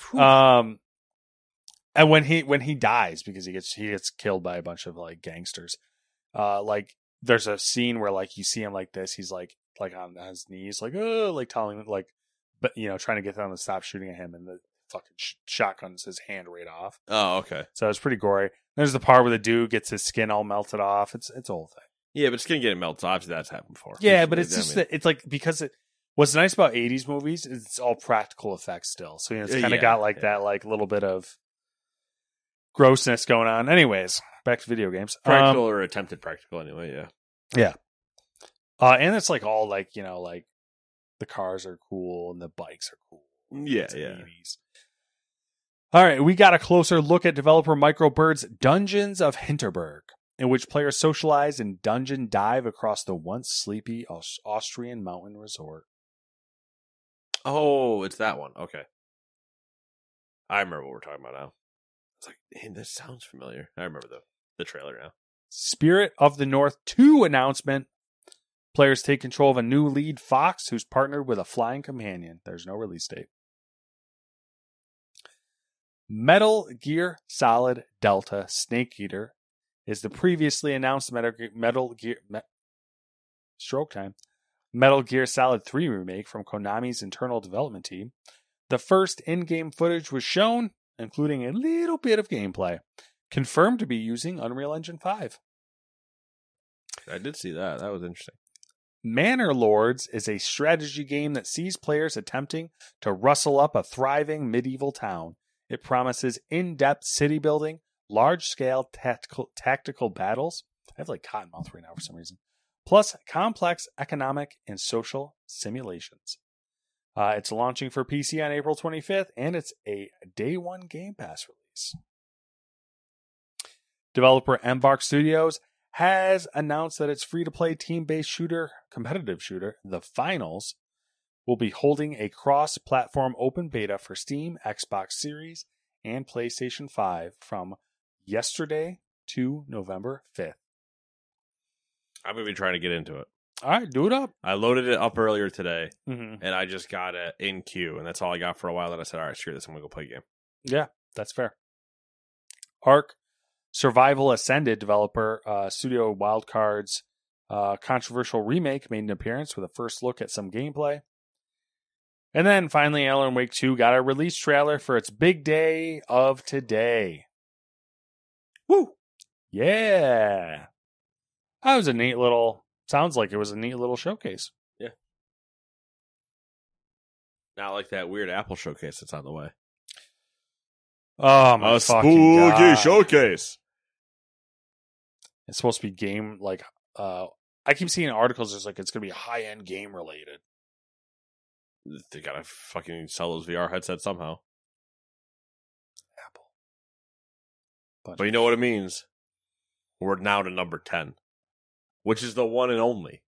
And when he dies because he gets killed by a bunch of like gangsters, like there's a scene where like you see him like this. He's like on his knees, like telling like, but trying to get them to stop shooting at him, and the fucking shotguns his hand right off. Oh, okay. So it's pretty gory. There's the part where the dude gets his skin all melted off. It's a whole thing. Yeah, but skin getting melted. Obviously, that's happened before. Yeah, but it's just that it's like because what's nice about 80s movies is it's all practical effects still. So it's kind of got like that like little bit of grossness going on. Anyways, back to video games. Practical or attempted practical anyway, yeah. Yeah. And it's like all like, like the cars are cool and the bikes are cool. Yeah, it's yeah. 80s. All right, we got a closer look at developer Microbird's Dungeons of Hinterberg, in which players socialize and dungeon dive across the once sleepy Austrian mountain resort. Oh, it's that one. Okay. I remember what we're talking about now. It's like, hey, this sounds familiar. I remember the trailer now. Spirit of the North 2 announcement. Players take control of a new lead fox who's partnered with a flying companion. There's no release date. Metal Gear Solid Delta Snake Eater is the previously announced Metal Gear Solid 3 remake from Konami's internal development team. The first in-game footage was shown, including a little bit of gameplay, confirmed to be using Unreal Engine 5. I did see that. That was interesting. Manor Lords is a strategy game that sees players attempting to rustle up a thriving medieval town. It promises in-depth city building, large-scale tactical battles. I have like cotton mouth right now for some reason. Plus complex economic and social simulations. It's launching for PC on April 25th, and it's a Day 1 Game Pass release. Developer Embark Studios has announced that its free-to-play team-based competitive shooter, The Finals, will be holding a cross-platform open beta for Steam, Xbox Series, and PlayStation 5 from yesterday to November 5th. I'm going to be trying to get into it. All right, do it up. I loaded it up earlier today, and I just got it in queue, and that's all I got for a while. Then I said, all right, screw this, I'm going to go play a game. Yeah, that's fair. Ark Survival Ascended developer Studio Wildcard's controversial remake made an appearance with a first look at some gameplay. And then finally, Alan Wake 2 got a release trailer for its big day of today. Woo! Yeah! That was a neat little... Sounds like it was a neat little showcase. Yeah. Not like that weird Apple showcase that's on the way. Oh, my a fucking God. spooky showcase. It's supposed to be game, like... I keep seeing articles that's like it's going to be high-end game related. They gotta fucking sell those VR headsets somehow. Apple. But you know what it means? We're now to number 10. Which is the one and only.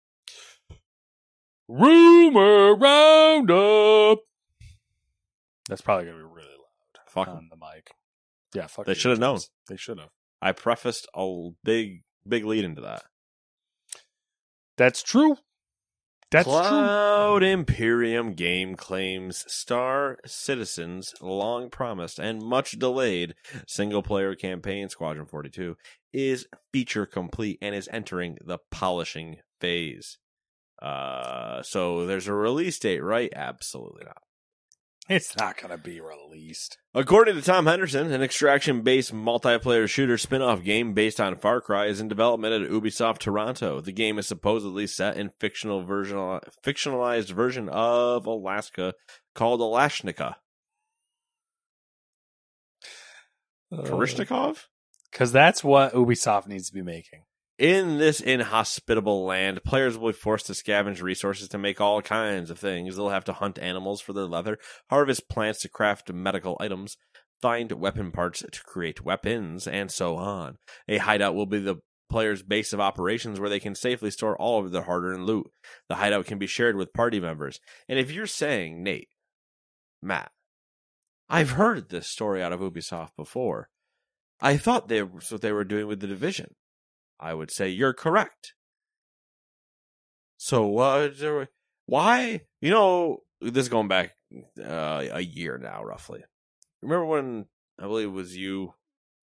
Rumor Roundup! That's probably going to be really loud. Fuck on the mic. Yeah, fuck. They should have known. They should have. I prefaced a big lead into that. That's true. That's Cloud true. Imperium game claims Star Citizen's long-promised and much-delayed single-player campaign, Squadron 42, is feature complete and is entering the polishing phase. So there's a release date, right? Absolutely not. It's not going to be released. According to Tom Henderson, an extraction-based multiplayer shooter spin-off game based on Far Cry is in development at Ubisoft Toronto. The game is supposedly set in fictionalized version of Alaska called Alashnika. Karishnikov? Because that's what Ubisoft needs to be making. In this inhospitable land, players will be forced to scavenge resources to make all kinds of things. They'll have to hunt animals for their leather, harvest plants to craft medical items, find weapon parts to create weapons, and so on. A hideout will be players' base of operations where they can safely store all of their hard-earned loot. The hideout can be shared with party members. And if you're saying, Nate, Matt, I've heard this story out of Ubisoft before. I thought that's what they were doing with The Division. I would say you're correct. So why? You know, this is going back a year now, roughly. Remember when, I believe it was you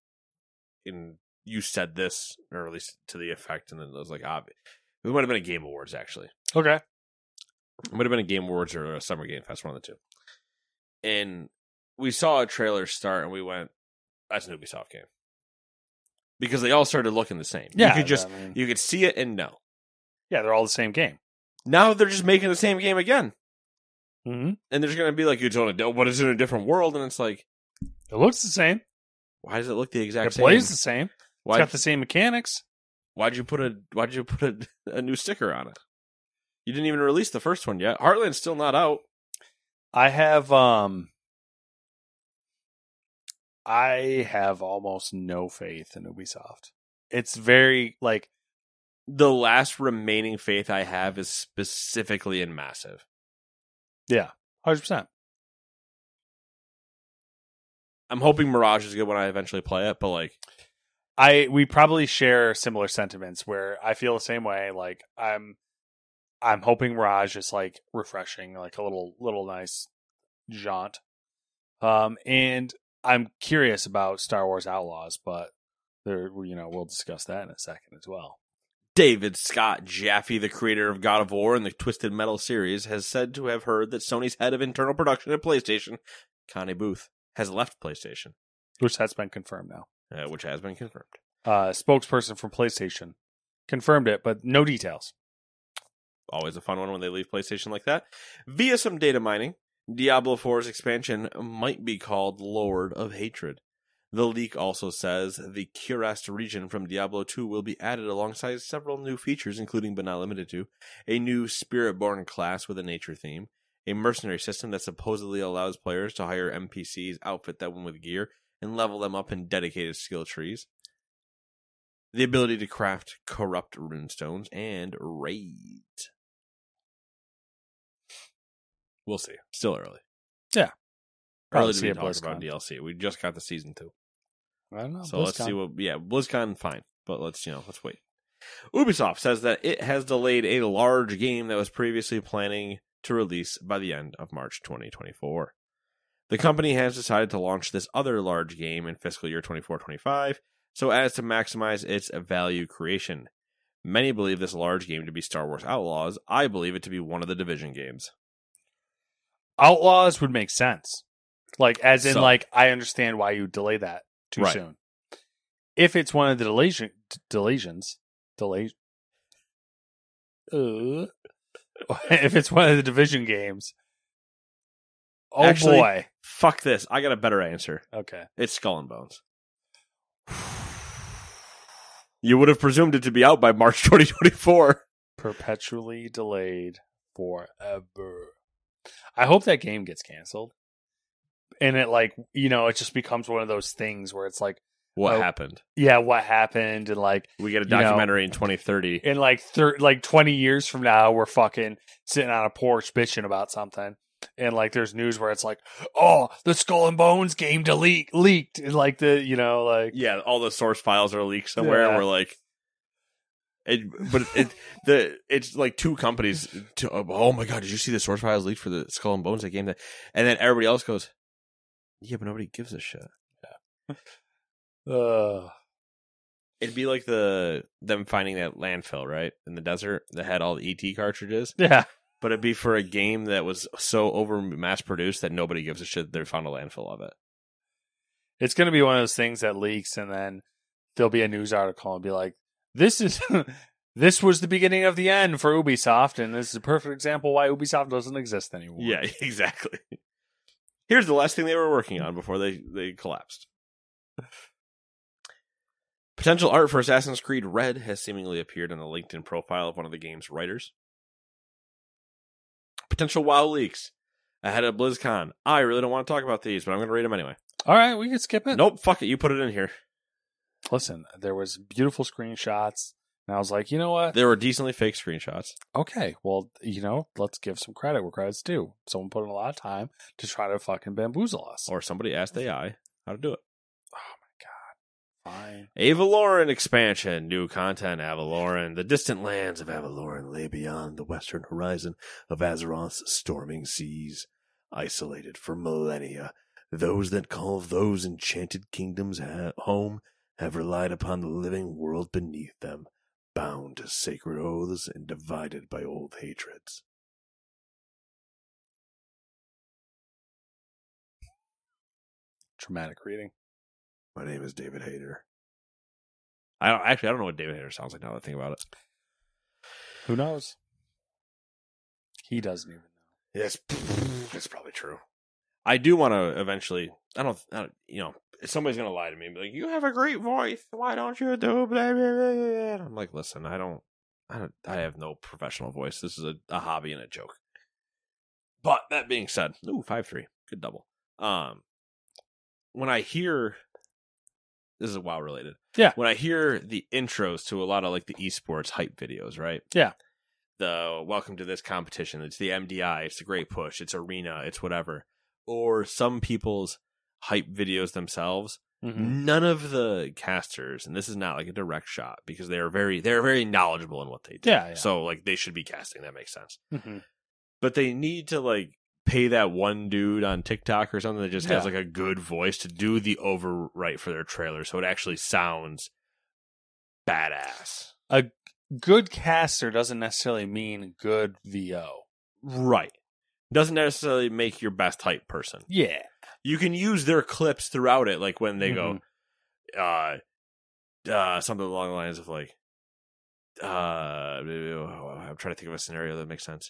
said this, or at least to the effect, and then it was like, it might have been a Game Awards, actually. Okay. It might have been a Game Awards or a Summer Game Fest, one of the two. And we saw a trailer start, and we went, that's an Ubisoft game. Because they all started looking the same. Yeah. You could see it and know. Yeah, they're all the same game. Now they're just making the same game again. Mm-hmm. And there's going to be like, what is it in a different world? And it's like, it looks the same. Why does it look the exact same? It plays the same. It's got the same mechanics. Why'd you put a new sticker on it? You didn't even release the first one yet. Heartland's still not out. I have almost no faith in Ubisoft. It's very like the last remaining faith I have is specifically in Massive. Yeah, 100%. I'm hoping Mirage is good when I eventually play it, but like we probably share similar sentiments where I feel the same way. Like I'm hoping Mirage is like refreshing, like a little nice jaunt. And I'm curious about Star Wars Outlaws, but we'll discuss that in a second as well. David Scott Jaffe, the creator of God of War and the Twisted Metal series, has said to have heard that Sony's head of internal production at PlayStation, Connie Booth, has left PlayStation. Which has been confirmed now. Which has been confirmed. Spokesperson from PlayStation confirmed it, but no details. Always a fun one when they leave PlayStation like that. Via some data mining, Diablo 4's expansion might be called Lord of Hatred. The leak also says the Cuirass region from Diablo 2 will be added alongside several new features, including but not limited to a new Spiritborn class with a nature theme, a mercenary system that supposedly allows players to hire NPCs, outfit them with gear, and level them up in dedicated skill trees, the ability to craft corrupt runestones, and raids. We'll see. Still early. Yeah. Early to be talking about DLC. We just got the season 2. I don't know. So let's see what. Yeah, BlizzCon, fine, but let's wait. Ubisoft says that it has delayed a large game that was previously planning to release by the end of March 2024. The company has decided to launch this other large game in fiscal year 24-25, so as to maximize its value creation. Many believe this large game to be Star Wars Outlaws. I believe it to be one of the Division games. Outlaws would make sense. Like, as in, I understand why you delay that too soon. If it's one of the if it's one of the Division games, Actually, boy. Fuck this. I got a better answer. Okay. It's Skull and Bones. You would have presumed it to be out by March 2024. Perpetually delayed forever. I hope that game gets canceled. And it it just becomes one of those things where it's like, what happened? Yeah, what happened? And we get a documentary in 2030. And 20 years from now, we're fucking sitting on a porch bitching about something. And there's news where it's like, oh, the Skull and Bones game leaked. And yeah, all the source files are leaked somewhere. Yeah. And we're like, it's like two companies. Oh my god, did you see the source files leaked for the Skull and Bones game? And then everybody else goes, yeah, but nobody gives a shit. Yeah. It'd be like them finding that landfill, right, in the desert that had all the ET cartridges. Yeah. But it'd be for a game that was so over mass produced that nobody gives a shit they found a landfill of it. It's going to be one of those things that leaks, and then there'll be a news article and be like, this was the beginning of the end for Ubisoft, and this is a perfect example why Ubisoft doesn't exist anymore. Yeah, exactly. Here's the last thing they were working on before they collapsed. Potential art for Assassin's Creed Red has seemingly appeared on the LinkedIn profile of one of the game's writers. Potential WoW leaks ahead of BlizzCon. I really don't want to talk about these, but I'm going to read them anyway. All right, we can skip it. Nope, fuck it. You put it in here. Listen, there was beautiful screenshots, and I was like, you know what? There were decently fake screenshots. Okay, well, let's give some credit where credit's due. Someone put in a lot of time to try to fucking bamboozle us. Or somebody asked AI how to do it. Oh my god. Fine. Avaloran expansion. New content, Avaloran. The distant lands of Avaloran lay beyond the western horizon of Azeroth's storming seas. Isolated for millennia, those that call those enchanted kingdoms home have relied upon the living world beneath them, bound to sacred oaths and divided by old hatreds. Traumatic reading. My name is David Hayter. I don't know what David Hayter sounds like now that I think about it. Who knows? He doesn't even know. Yes, that's probably true. I do want to eventually. I don't. Somebody's gonna lie to me and be like, "You have a great voice. Why don't you do blah, blah, blah, blah?" I'm like, listen, I have no professional voice. This is a hobby and a joke. But that being said, 5-3, good double. When I hear, this is WoW related. Yeah. When I hear the intros to a lot of like the esports hype videos, right? Yeah. The welcome to this competition. It's the MDI. It's the Great Push. It's Arena. It's whatever. Or some people's hype videos themselves. Mm-hmm. None of the casters, and this is not like a direct shot because they're very knowledgeable in what they do. Yeah. So like they should be casting. That makes sense. Mm-hmm. But they need to like pay that one dude on TikTok or something that just has like a good voice to do the overwrite for their trailer, so it actually sounds badass. A good caster doesn't necessarily mean good VO. Right. Doesn't necessarily make your best hype person. Yeah. You can use their clips throughout it, like when they go, something along the lines of like, I'm trying to think of a scenario that makes sense.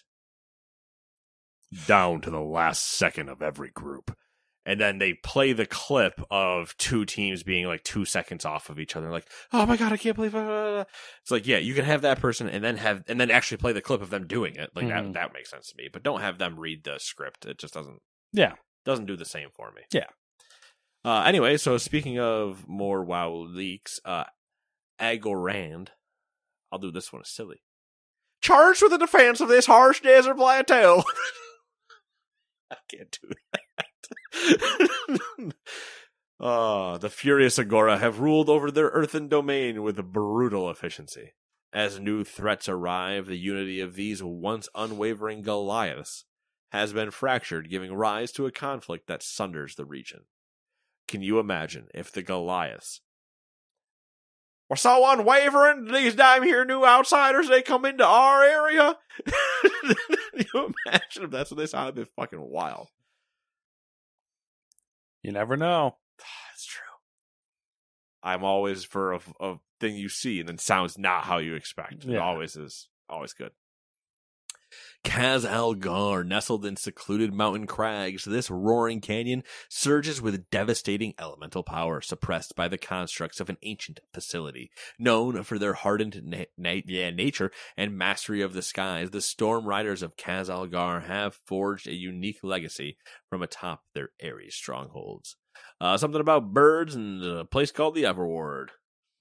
Down to the last second of every group. And then they play the clip of two teams being like 2 seconds off of each other. Like, oh my God, I can't believe it. It's like, yeah, you can have that person and then actually play the clip of them doing it. Like that makes sense to me. But don't have them read the script. It just doesn't do the same for me. Yeah. Anyway, so speaking of more WoW leaks, Agorand, I'll do this one as silly. Charged with the defense of this harsh desert plateau. I can't do that. The furious Agora have ruled over their earthen domain with brutal efficiency. As new threats arrive, the unity of these once unwavering Goliaths has been fractured, giving rise to a conflict that sunders the region. Can you imagine if the Goliaths were so unwavering, these damn here new outsiders, they come into our area? Can you imagine if that's what they sound? It'd be fucking wild. You never know. That's true. I'm always for a thing you see and then sounds not how you expect. It always is. Always good. Kaz Algar, nestled in secluded mountain crags, this roaring canyon surges with devastating elemental power, suppressed by the constructs of an ancient facility. Known for their hardened nature and mastery of the skies, the Storm Riders of Kaz Algar have forged a unique legacy from atop their airy strongholds. Something about birds and a place called the Everward.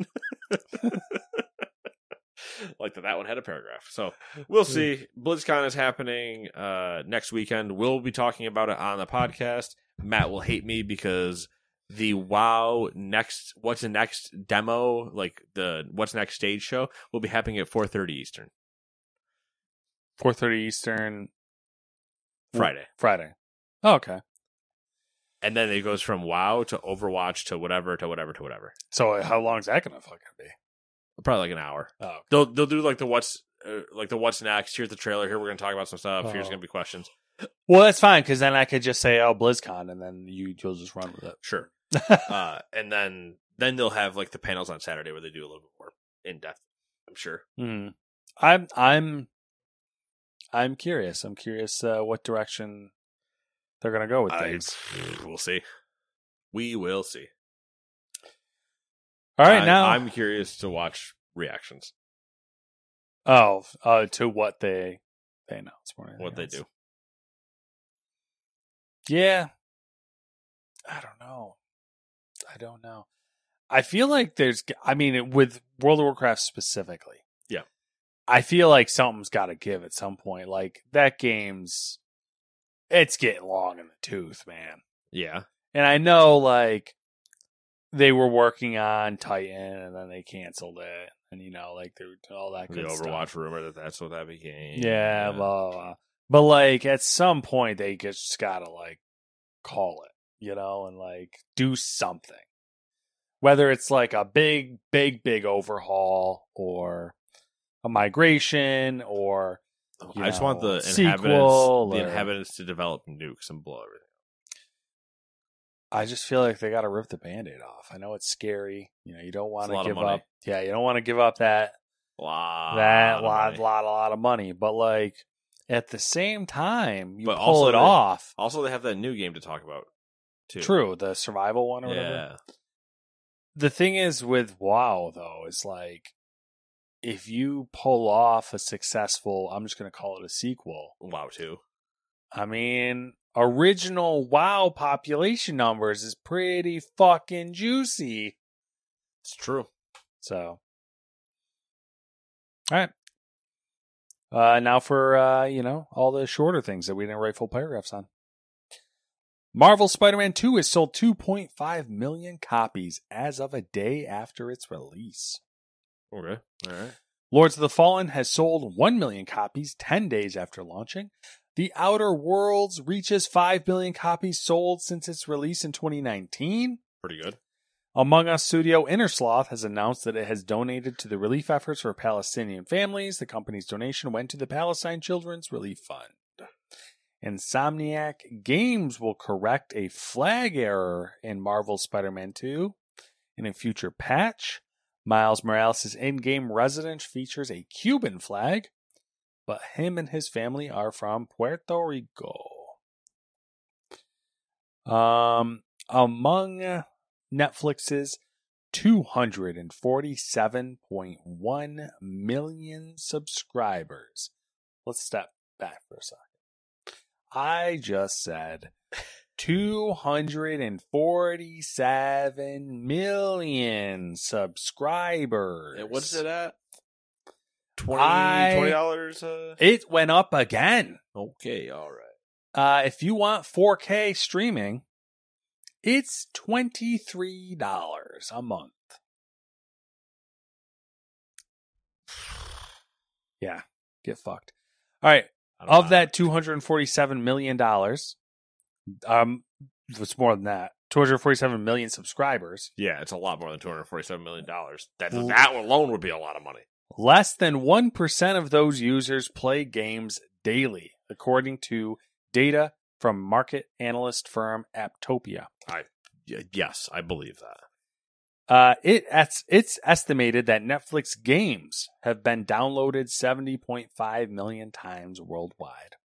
Like that one had a paragraph. So we'll see. BlizzCon is happening next weekend. We'll be talking about it on the podcast. Matt will hate me because the WoW What's the Next demo, like the What's Next stage show, will be happening at 4:30 Eastern. 4:30 Eastern. Friday. Oh, okay. And then it goes from WoW to Overwatch to whatever. So how long is that going to fucking be? Probably like an hour. Oh, okay. They'll do like the what's next. Here's the trailer. Here we're gonna talk about some stuff. Here's gonna be questions. Well, that's fine because then I could just say, "Oh, BlizzCon," and then you'll just run with it. Sure. And then they'll have like the panels on Saturday where they do a little bit more in depth. I'm sure. I'm curious. I'm curious what direction they're gonna go with things. We'll see. We will see. All right, now I'm curious to watch reactions. Oh, to what they announce more. What they do. Yeah. I don't know. I feel like with World of Warcraft specifically. Yeah. I feel like something's got to give at some point. Like, that game's, it's getting long in the tooth, man. Yeah. And I know, like, they were working on Titan, and then they canceled it. And, all that good stuff. The Overwatch rumor that's what that became. Yeah, blah, blah, blah. But, like, at some point, they just gotta, like, call it, and, like, do something. Whether it's, like, a big, big, big overhaul, or a migration, or, I just want the inhabitants to develop nukes and blow everything. I just feel like they got to rip the Band-Aid off. I know it's scary. You don't want to give up. Yeah, you don't want to give up that lot of money. But, like, at the same time, pull it off. Also, they have that new game to talk about, too. True, the survival one or whatever. Yeah. The thing is with WoW, though, is like, if you pull off a successful, I'm just going to call it a sequel. WoW 2. I mean, original WoW population numbers is pretty fucking juicy. It's true. So, all right. Now for, all the shorter things that we didn't write full paragraphs on. Marvel Spider-Man 2 has sold 2.5 million copies as of a day after its release. Okay. All right. Lords of the Fallen has sold 1 million copies 10 days after launching. The Outer Worlds reaches 5 billion copies sold since its release in 2019. Pretty good. Among Us studio Innersloth has announced that it has donated to the relief efforts for Palestinian families. The company's donation went to the Palestine Children's Relief Fund. Insomniac Games will correct a flag error in Marvel Spider-Man 2 in a future patch. Miles Morales' in-game residence features a Cuban flag, but him and his family are from Puerto Rico. Among Netflix's 247.1 million subscribers. Let's step back for a second. I just said 247 million subscribers. And what's it at? $20? It went up again. Okay, all right. If you want 4K streaming, it's $23 a month. Yeah, get fucked. All right. Of that $247 million, it's more than that. 247 million subscribers. Yeah, it's a lot more than $247 million. That alone would be a lot of money. Less than 1% of those users play games daily, according to data from market analyst firm Apptopia. Yes, I believe that. It's estimated that Netflix games have been downloaded 70.5 million times worldwide.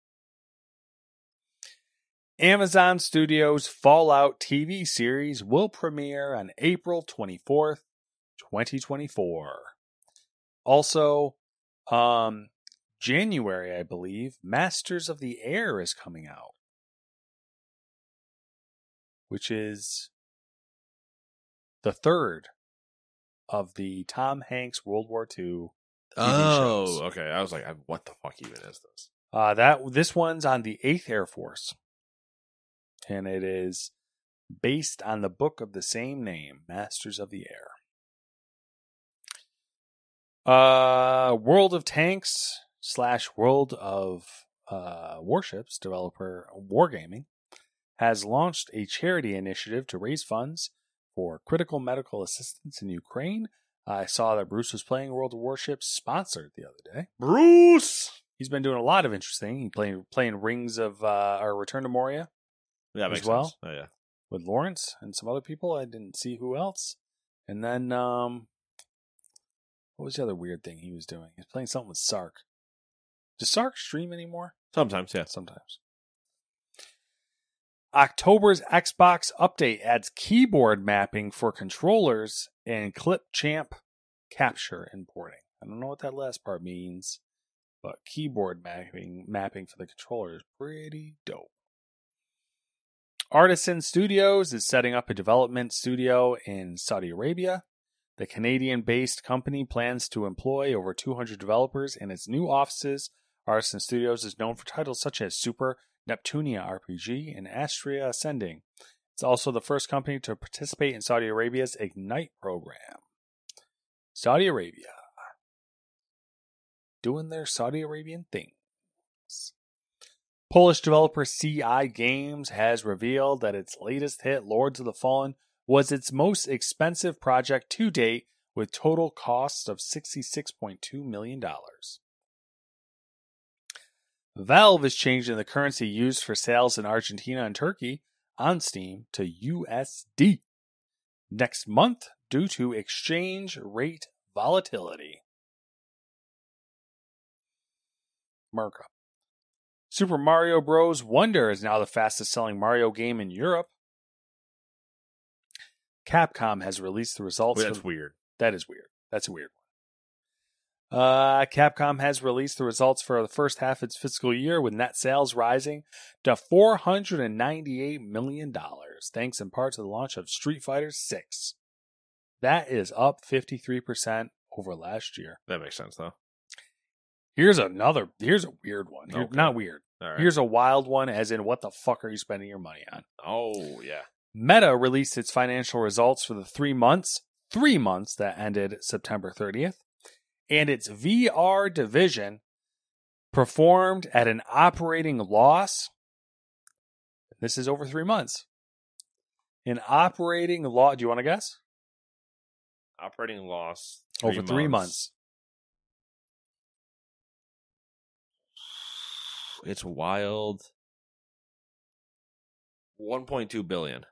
Amazon Studios' Fallout TV series will premiere on April 24th, 2024. Also, January, I believe, Masters of the Air is coming out, which is the third of the Tom Hanks World War II TV shows. Okay. I was like, what the fuck even is this? This one's on the 8th Air Force, and it is based on the book of the same name, Masters of the Air. World of Tanks / World of Warships developer Wargaming has launched a charity initiative to raise funds for critical medical assistance in Ukraine. I saw that Bruce was playing World of Warships sponsored the other day. Bruce! He's been doing a lot of interesting. He's playing Rings of or Return to Moria. Yeah, that makes well sense. Oh, yeah. With Lawrence and some other people. I didn't see who else. And then what was the other weird thing he was doing? He was playing something with Sark. Does Sark stream anymore? Sometimes, yeah. Sometimes. October's Xbox update adds keyboard mapping for controllers and Clipchamp capture importing. I don't know what that last part means, but keyboard mapping for the controller is pretty dope. Artisan Studios is setting up a development studio in Saudi Arabia. The Canadian-based company plans to employ over 200 developers in its new offices. Artisan Studios is known for titles such as Super Neptunia RPG and Astria Ascending. It's also the first company to participate in Saudi Arabia's Ignite program. Saudi Arabia. Doing their Saudi Arabian things. Polish developer CI Games has revealed that its latest hit, Lords of the Fallen, was its most expensive project to date, with total costs of $66.2 million. Valve is changing the currency used for sales in Argentina and Turkey on Steam to USD next month due to exchange rate volatility. America. Super Mario Bros. Wonder is now the fastest selling Mario game in Europe. Capcom has released the results. That's weird. That is weird. That's a weird one. Capcom has released the results for the first half of its fiscal year, with net sales rising to $498 million, thanks in part to the launch of Street Fighter VI. That is up 53% over last year. That makes sense, though. Here's a weird one. Okay. Not weird. All right. Here's a wild one, as in what the fuck are you spending your money on? Oh, yeah. Meta released its financial results for the 3 months that ended September 30th, and its VR division performed at an operating loss. This is over 3 months. An operating loss. Do you want to guess? Operating loss. Over 3 months. It's wild. $1.2 billion.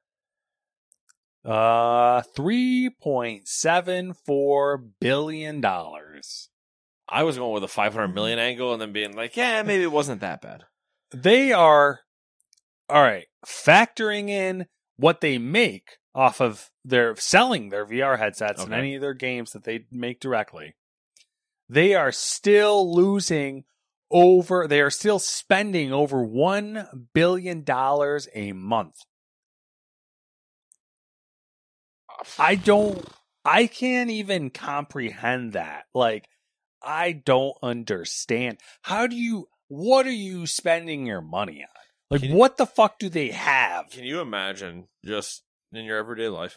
$3.74 billion. I was going with a 500 million angle and then being like, yeah, maybe it wasn't that bad. They are, all right, factoring in what they make off of their selling their VR headsets and any of their games that they make directly. They are still they are still spending over $1 billion a month. I can't even comprehend that. Like, I don't understand. What are you spending your money on? Like, what the fuck do they have? Can you imagine just in your everyday life?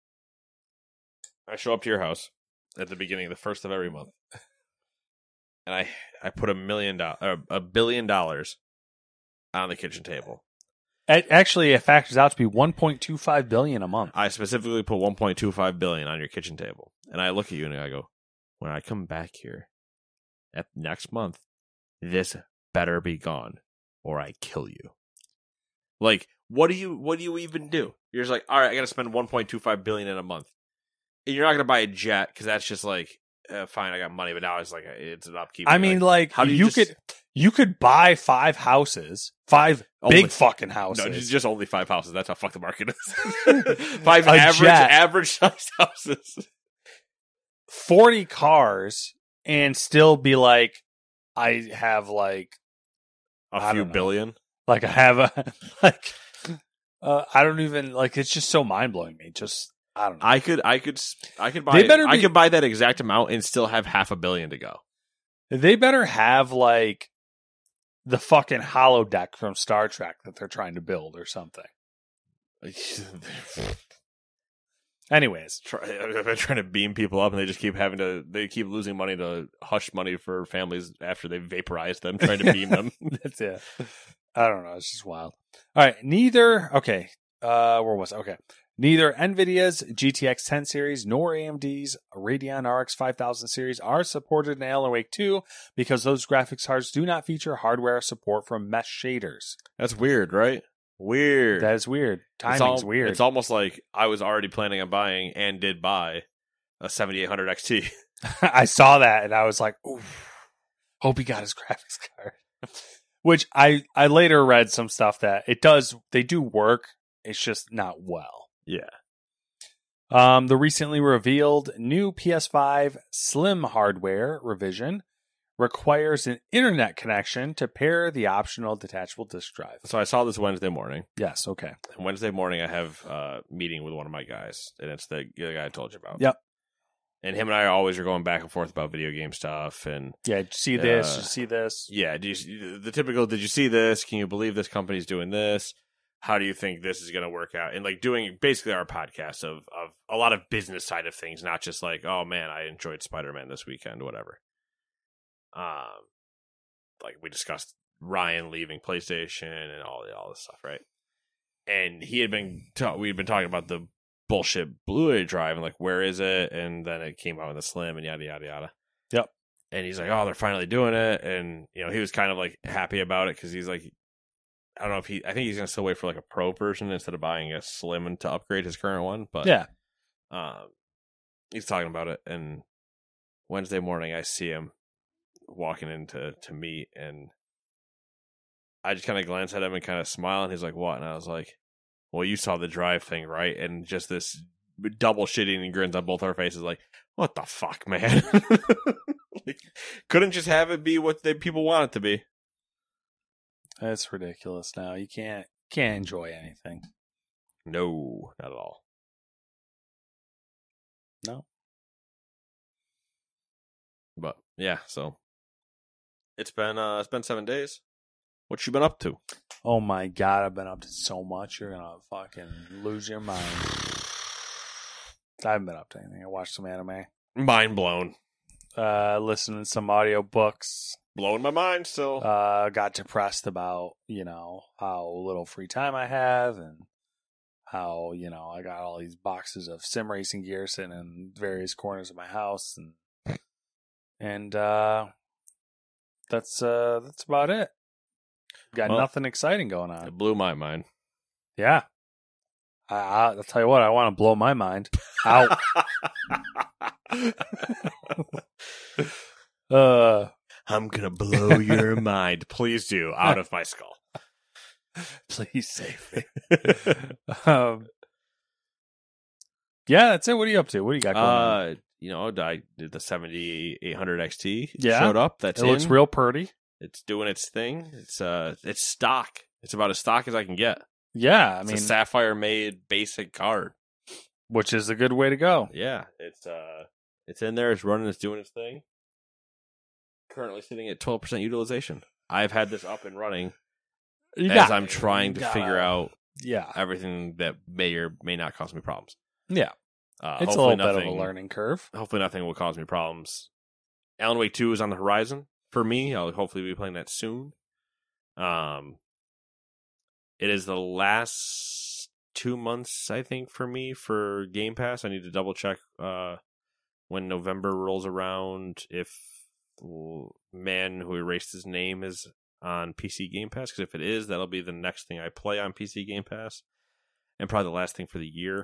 I show up to your house at the beginning of the first of every month. And I put $1 billion on the kitchen table. Actually, it factors out to be $1.25 billion a month. I specifically put $1.25 billion on your kitchen table, and I look at you and I go, "When I come back here at next month, this better be gone, or I kill you." Like, what do you even do? You're just like, all right, I got to spend $1.25 billion in a month, and you're not going to buy a jet because that's just like. Fine, I got money, but now it's like it's an upkeep. I mean, like how do you could buy 5 houses, 5 big fucking houses. No, just only 5 houses. That's how fuck the market is. 5 average sized houses, 40 cars, and still be like, I have like a few billion. Like I have a I don't even like. It's just so mind blowing me. Just. I don't know. I could buy that exact amount and still have $500 million to go. They better have like the fucking holodeck from Star Trek that they're trying to build or something. Anyways, they're trying to beam people up and they keep losing money to hush money for families after they vaporize them, trying to beam them. That's it. I don't know. It's just wild. All right. Where was it? Okay. Neither NVIDIA's GTX 10 series nor AMD's Radeon RX 5000 series are supported in Alan Wake 2 because those graphics cards do not feature hardware support for mesh shaders. That's weird, right? Weird. That is weird. Timing's weird. It's almost like I was already planning on buying and did buy a 7800 XT. I saw that and I was like, ooh, hope he got his graphics card. Which I later read some stuff that they do work. It's just not well. Yeah. The recently revealed new PS5 Slim hardware revision requires an internet connection to pair the optional detachable disk drive. So I saw this Wednesday morning. Yes, okay. And Wednesday morning, I have a meeting with one of my guys, and it's the guy I told you about. Yep. And him and I always are going back and forth about video game stuff. And yeah, did you see this? Did you see this? Yeah, the typical, did you see this? Can you believe this company's doing this? How do you think this is going to work out? And like doing basically our podcast of a lot of business side of things, not just like, oh man, I enjoyed Spider-Man this weekend, whatever. Like we discussed Ryan leaving PlayStation and all this stuff, right? And he had been we'd been talking about the bullshit Blu-ray drive and like, where is it? And then it came out in the Slim and yada yada yada. Yep. And he's like, oh, they're finally doing it. And you know, he was kind of like happy about it because he's like, I don't know if I think he's gonna still wait for like a pro version instead of buying a Slim and to upgrade his current one. But yeah, he's talking about it. And Wednesday morning, I see him walking in to meet, and I just kind of glance at him and kind of smile, and he's like, what? And I was like, well, you saw the drive thing, right? And just this double shitting grins on both our faces, like, what the fuck, man? Like, couldn't just have it be what people want it to be. That's ridiculous now. You can't enjoy anything. No, not at all. No. But yeah, so it's been 7 days. What you been up to? Oh my god, I've been up to so much. You're gonna fucking lose your mind. I haven't been up to anything. I watched some anime. Mind blown. Listening to some audiobooks. Blowing my mind still. Got depressed about, how little free time I have and how, I got all these boxes of sim racing gear sitting in various corners of my house and that's about it. Got nothing exciting going on. It blew my mind. Yeah. I'll tell you what, I want to blow my mind out. I'm going to blow your mind. Please do. Out of my skull. Please save me. Yeah, that's it. What are you up to? What do you got going on? I did the 7800 XT. It yeah. showed up. It looks real pretty. It's doing its thing. It's stock. It's about as stock as I can get. Yeah, It's a Sapphire made basic card, which is a good way to go. Yeah, it's in there. It's running. It's doing its thing. Currently sitting at 12% utilization. I've had this up and running as I'm trying to figure out everything that may or may not cause me problems. Yeah, it's a little bit of a learning curve. Hopefully, nothing will cause me problems. Alan Wake 2 is on the horizon for me. I'll hopefully be playing that soon. It is the last 2 months, I think, for me for Game Pass. I need to double check when November rolls around if Man Who Erased His Name is on PC Game Pass. Because if it is, that'll be the next thing I play on PC Game Pass. And probably the last thing for the year.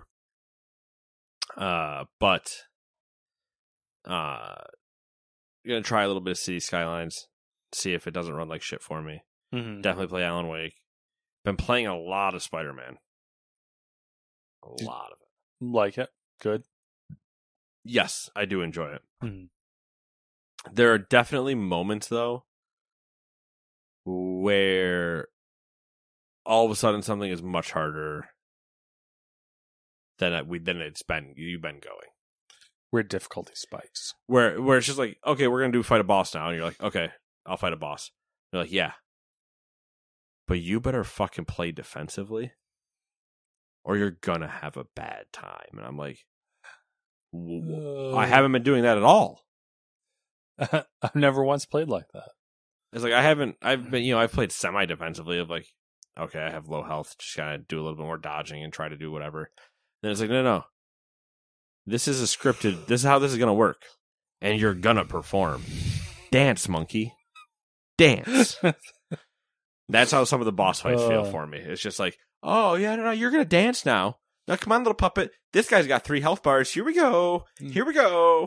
But I'm going to try a little bit of City Skylines. See if it doesn't run like shit for me. Mm-hmm. Definitely play Alan Wake. Been playing a lot of Spider-Man. A lot of it. Like it? Good? Yes, I do enjoy it. Mm-hmm. There are definitely moments, though, where all of a sudden something is much harder than you've been going. Where difficulty spikes. Where it's just like, okay, we're going to fight a boss now. And you're like, okay, I'll fight a boss. You're like, yeah. But you better fucking play defensively or you're going to have a bad time. And I'm like, I haven't been doing that at all. I've never once played like that. It's like I've played semi-defensively of like, okay, I have low health, just kind of do a little bit more dodging and try to do whatever. Then it's like, no. This is this is how this is going to work. And you're going to perform. Dance, monkey. Dance. That's how some of the boss fights feel for me. It's just like, oh, yeah, no, you're going to dance now. Now, come on, little puppet. This guy's got 3 health bars. Here we go. Here we go.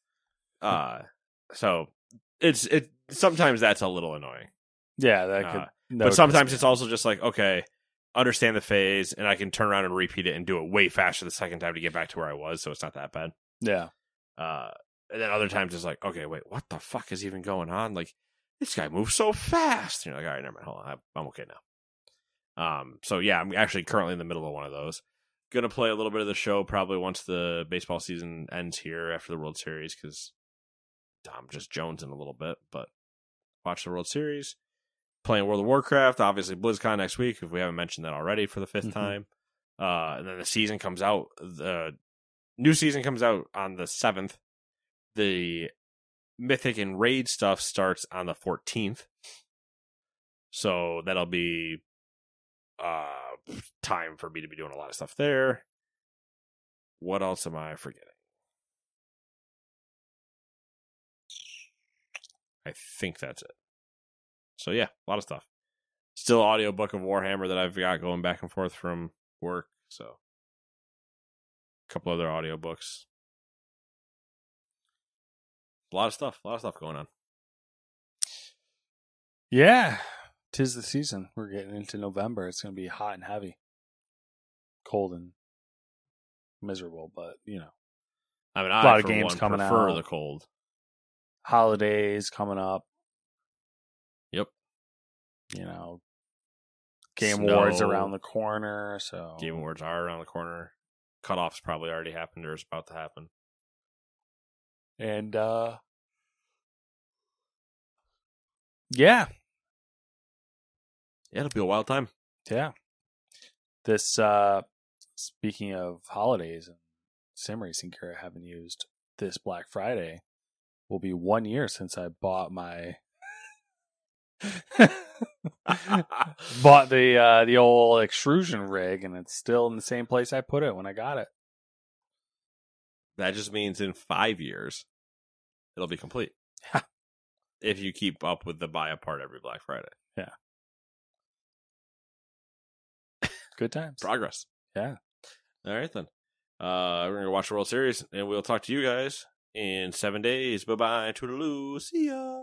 So it sometimes that's a little annoying. Yeah, but sometimes it's also just like, okay, understand the phase, and I can turn around and repeat it and do it way faster the second time to get back to where I was, so it's not that bad. Yeah. And then other times it's like, okay, wait, what the fuck is even going on? Like, this guy moves so fast. And you're like, all right, never mind, hold on, I'm okay now. So yeah, I'm actually currently in the middle of one of those. Gonna play a little bit of the show probably once the baseball season ends here after the World Series, because I'm just jonesing a little bit. But watch the World Series, playing World of Warcraft, obviously BlizzCon next week, if we haven't mentioned that already, for the 5th time. And then the season comes out, the new season comes out on the 7th. The Mythic and Raid stuff starts on the 14th. So that'll be time for me to be doing a lot of stuff there. What else am I forgetting? I think that's it. So yeah, a lot of stuff. Still audiobook of Warhammer that I've got going back and forth from work. So a couple other audiobooks. A lot of stuff going on. Yeah, 'tis the season. We're getting into November. It's going to be hot and heavy. Cold and miserable, but, you know. I mean, a lot of games coming out. Prefer the cold. Holidays coming up. Yep. You know, Game Awards around the corner. So Game Awards are around the corner. Cutoffs probably already happened or is about to happen. And yeah, it'll be a wild time. Yeah. This speaking of holidays and sim racing gear I haven't used, this Black Friday will be 1 year since I bought my bought the old extrusion rig, and it's still in the same place I put it when I got it. That just means in 5 years, it'll be complete. If you keep up with the buy a part every Black Friday. Yeah. Good times. Progress. Yeah. All right, then. We're going to watch the World Series, and we'll talk to you guys in 7 days. Bye-bye. Toodaloo. See ya.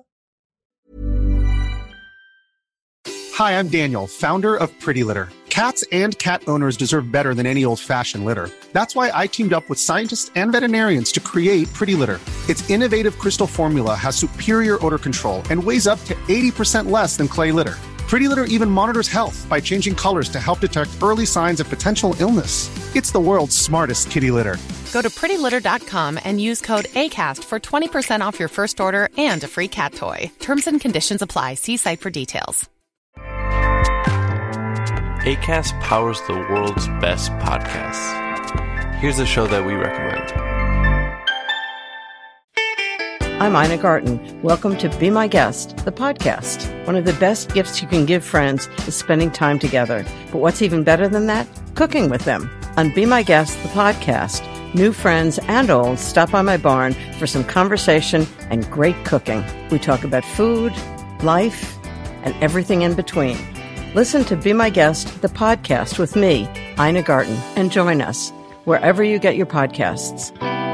Hi, I'm Daniel, founder of Pretty Litter. Cats and cat owners deserve better than any old-fashioned litter. That's why I teamed up with scientists and veterinarians to create Pretty Litter. Its innovative crystal formula has superior odor control and weighs up to 80% less than clay litter. Pretty Litter even monitors health by changing colors to help detect early signs of potential illness. It's the world's smartest kitty litter. Go to prettylitter.com and use code ACAST for 20% off your first order and a free cat toy. Terms and conditions apply. See site for details. Acast powers the world's best podcasts. Here's a show that we recommend. I'm Ina Garten. Welcome to Be My Guest, the podcast. One of the best gifts you can give friends is spending time together. But what's even better than that? Cooking with them. On Be My Guest, the podcast, new friends and old stop by my barn for some conversation and great cooking. We talk about food, life, and everything in between. Listen to Be My Guest, the podcast with me, Ina Garten, and join us wherever you get your podcasts.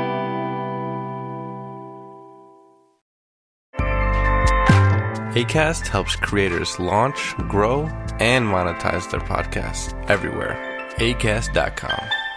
Acast helps creators launch, grow, and monetize their podcasts everywhere. Acast.com.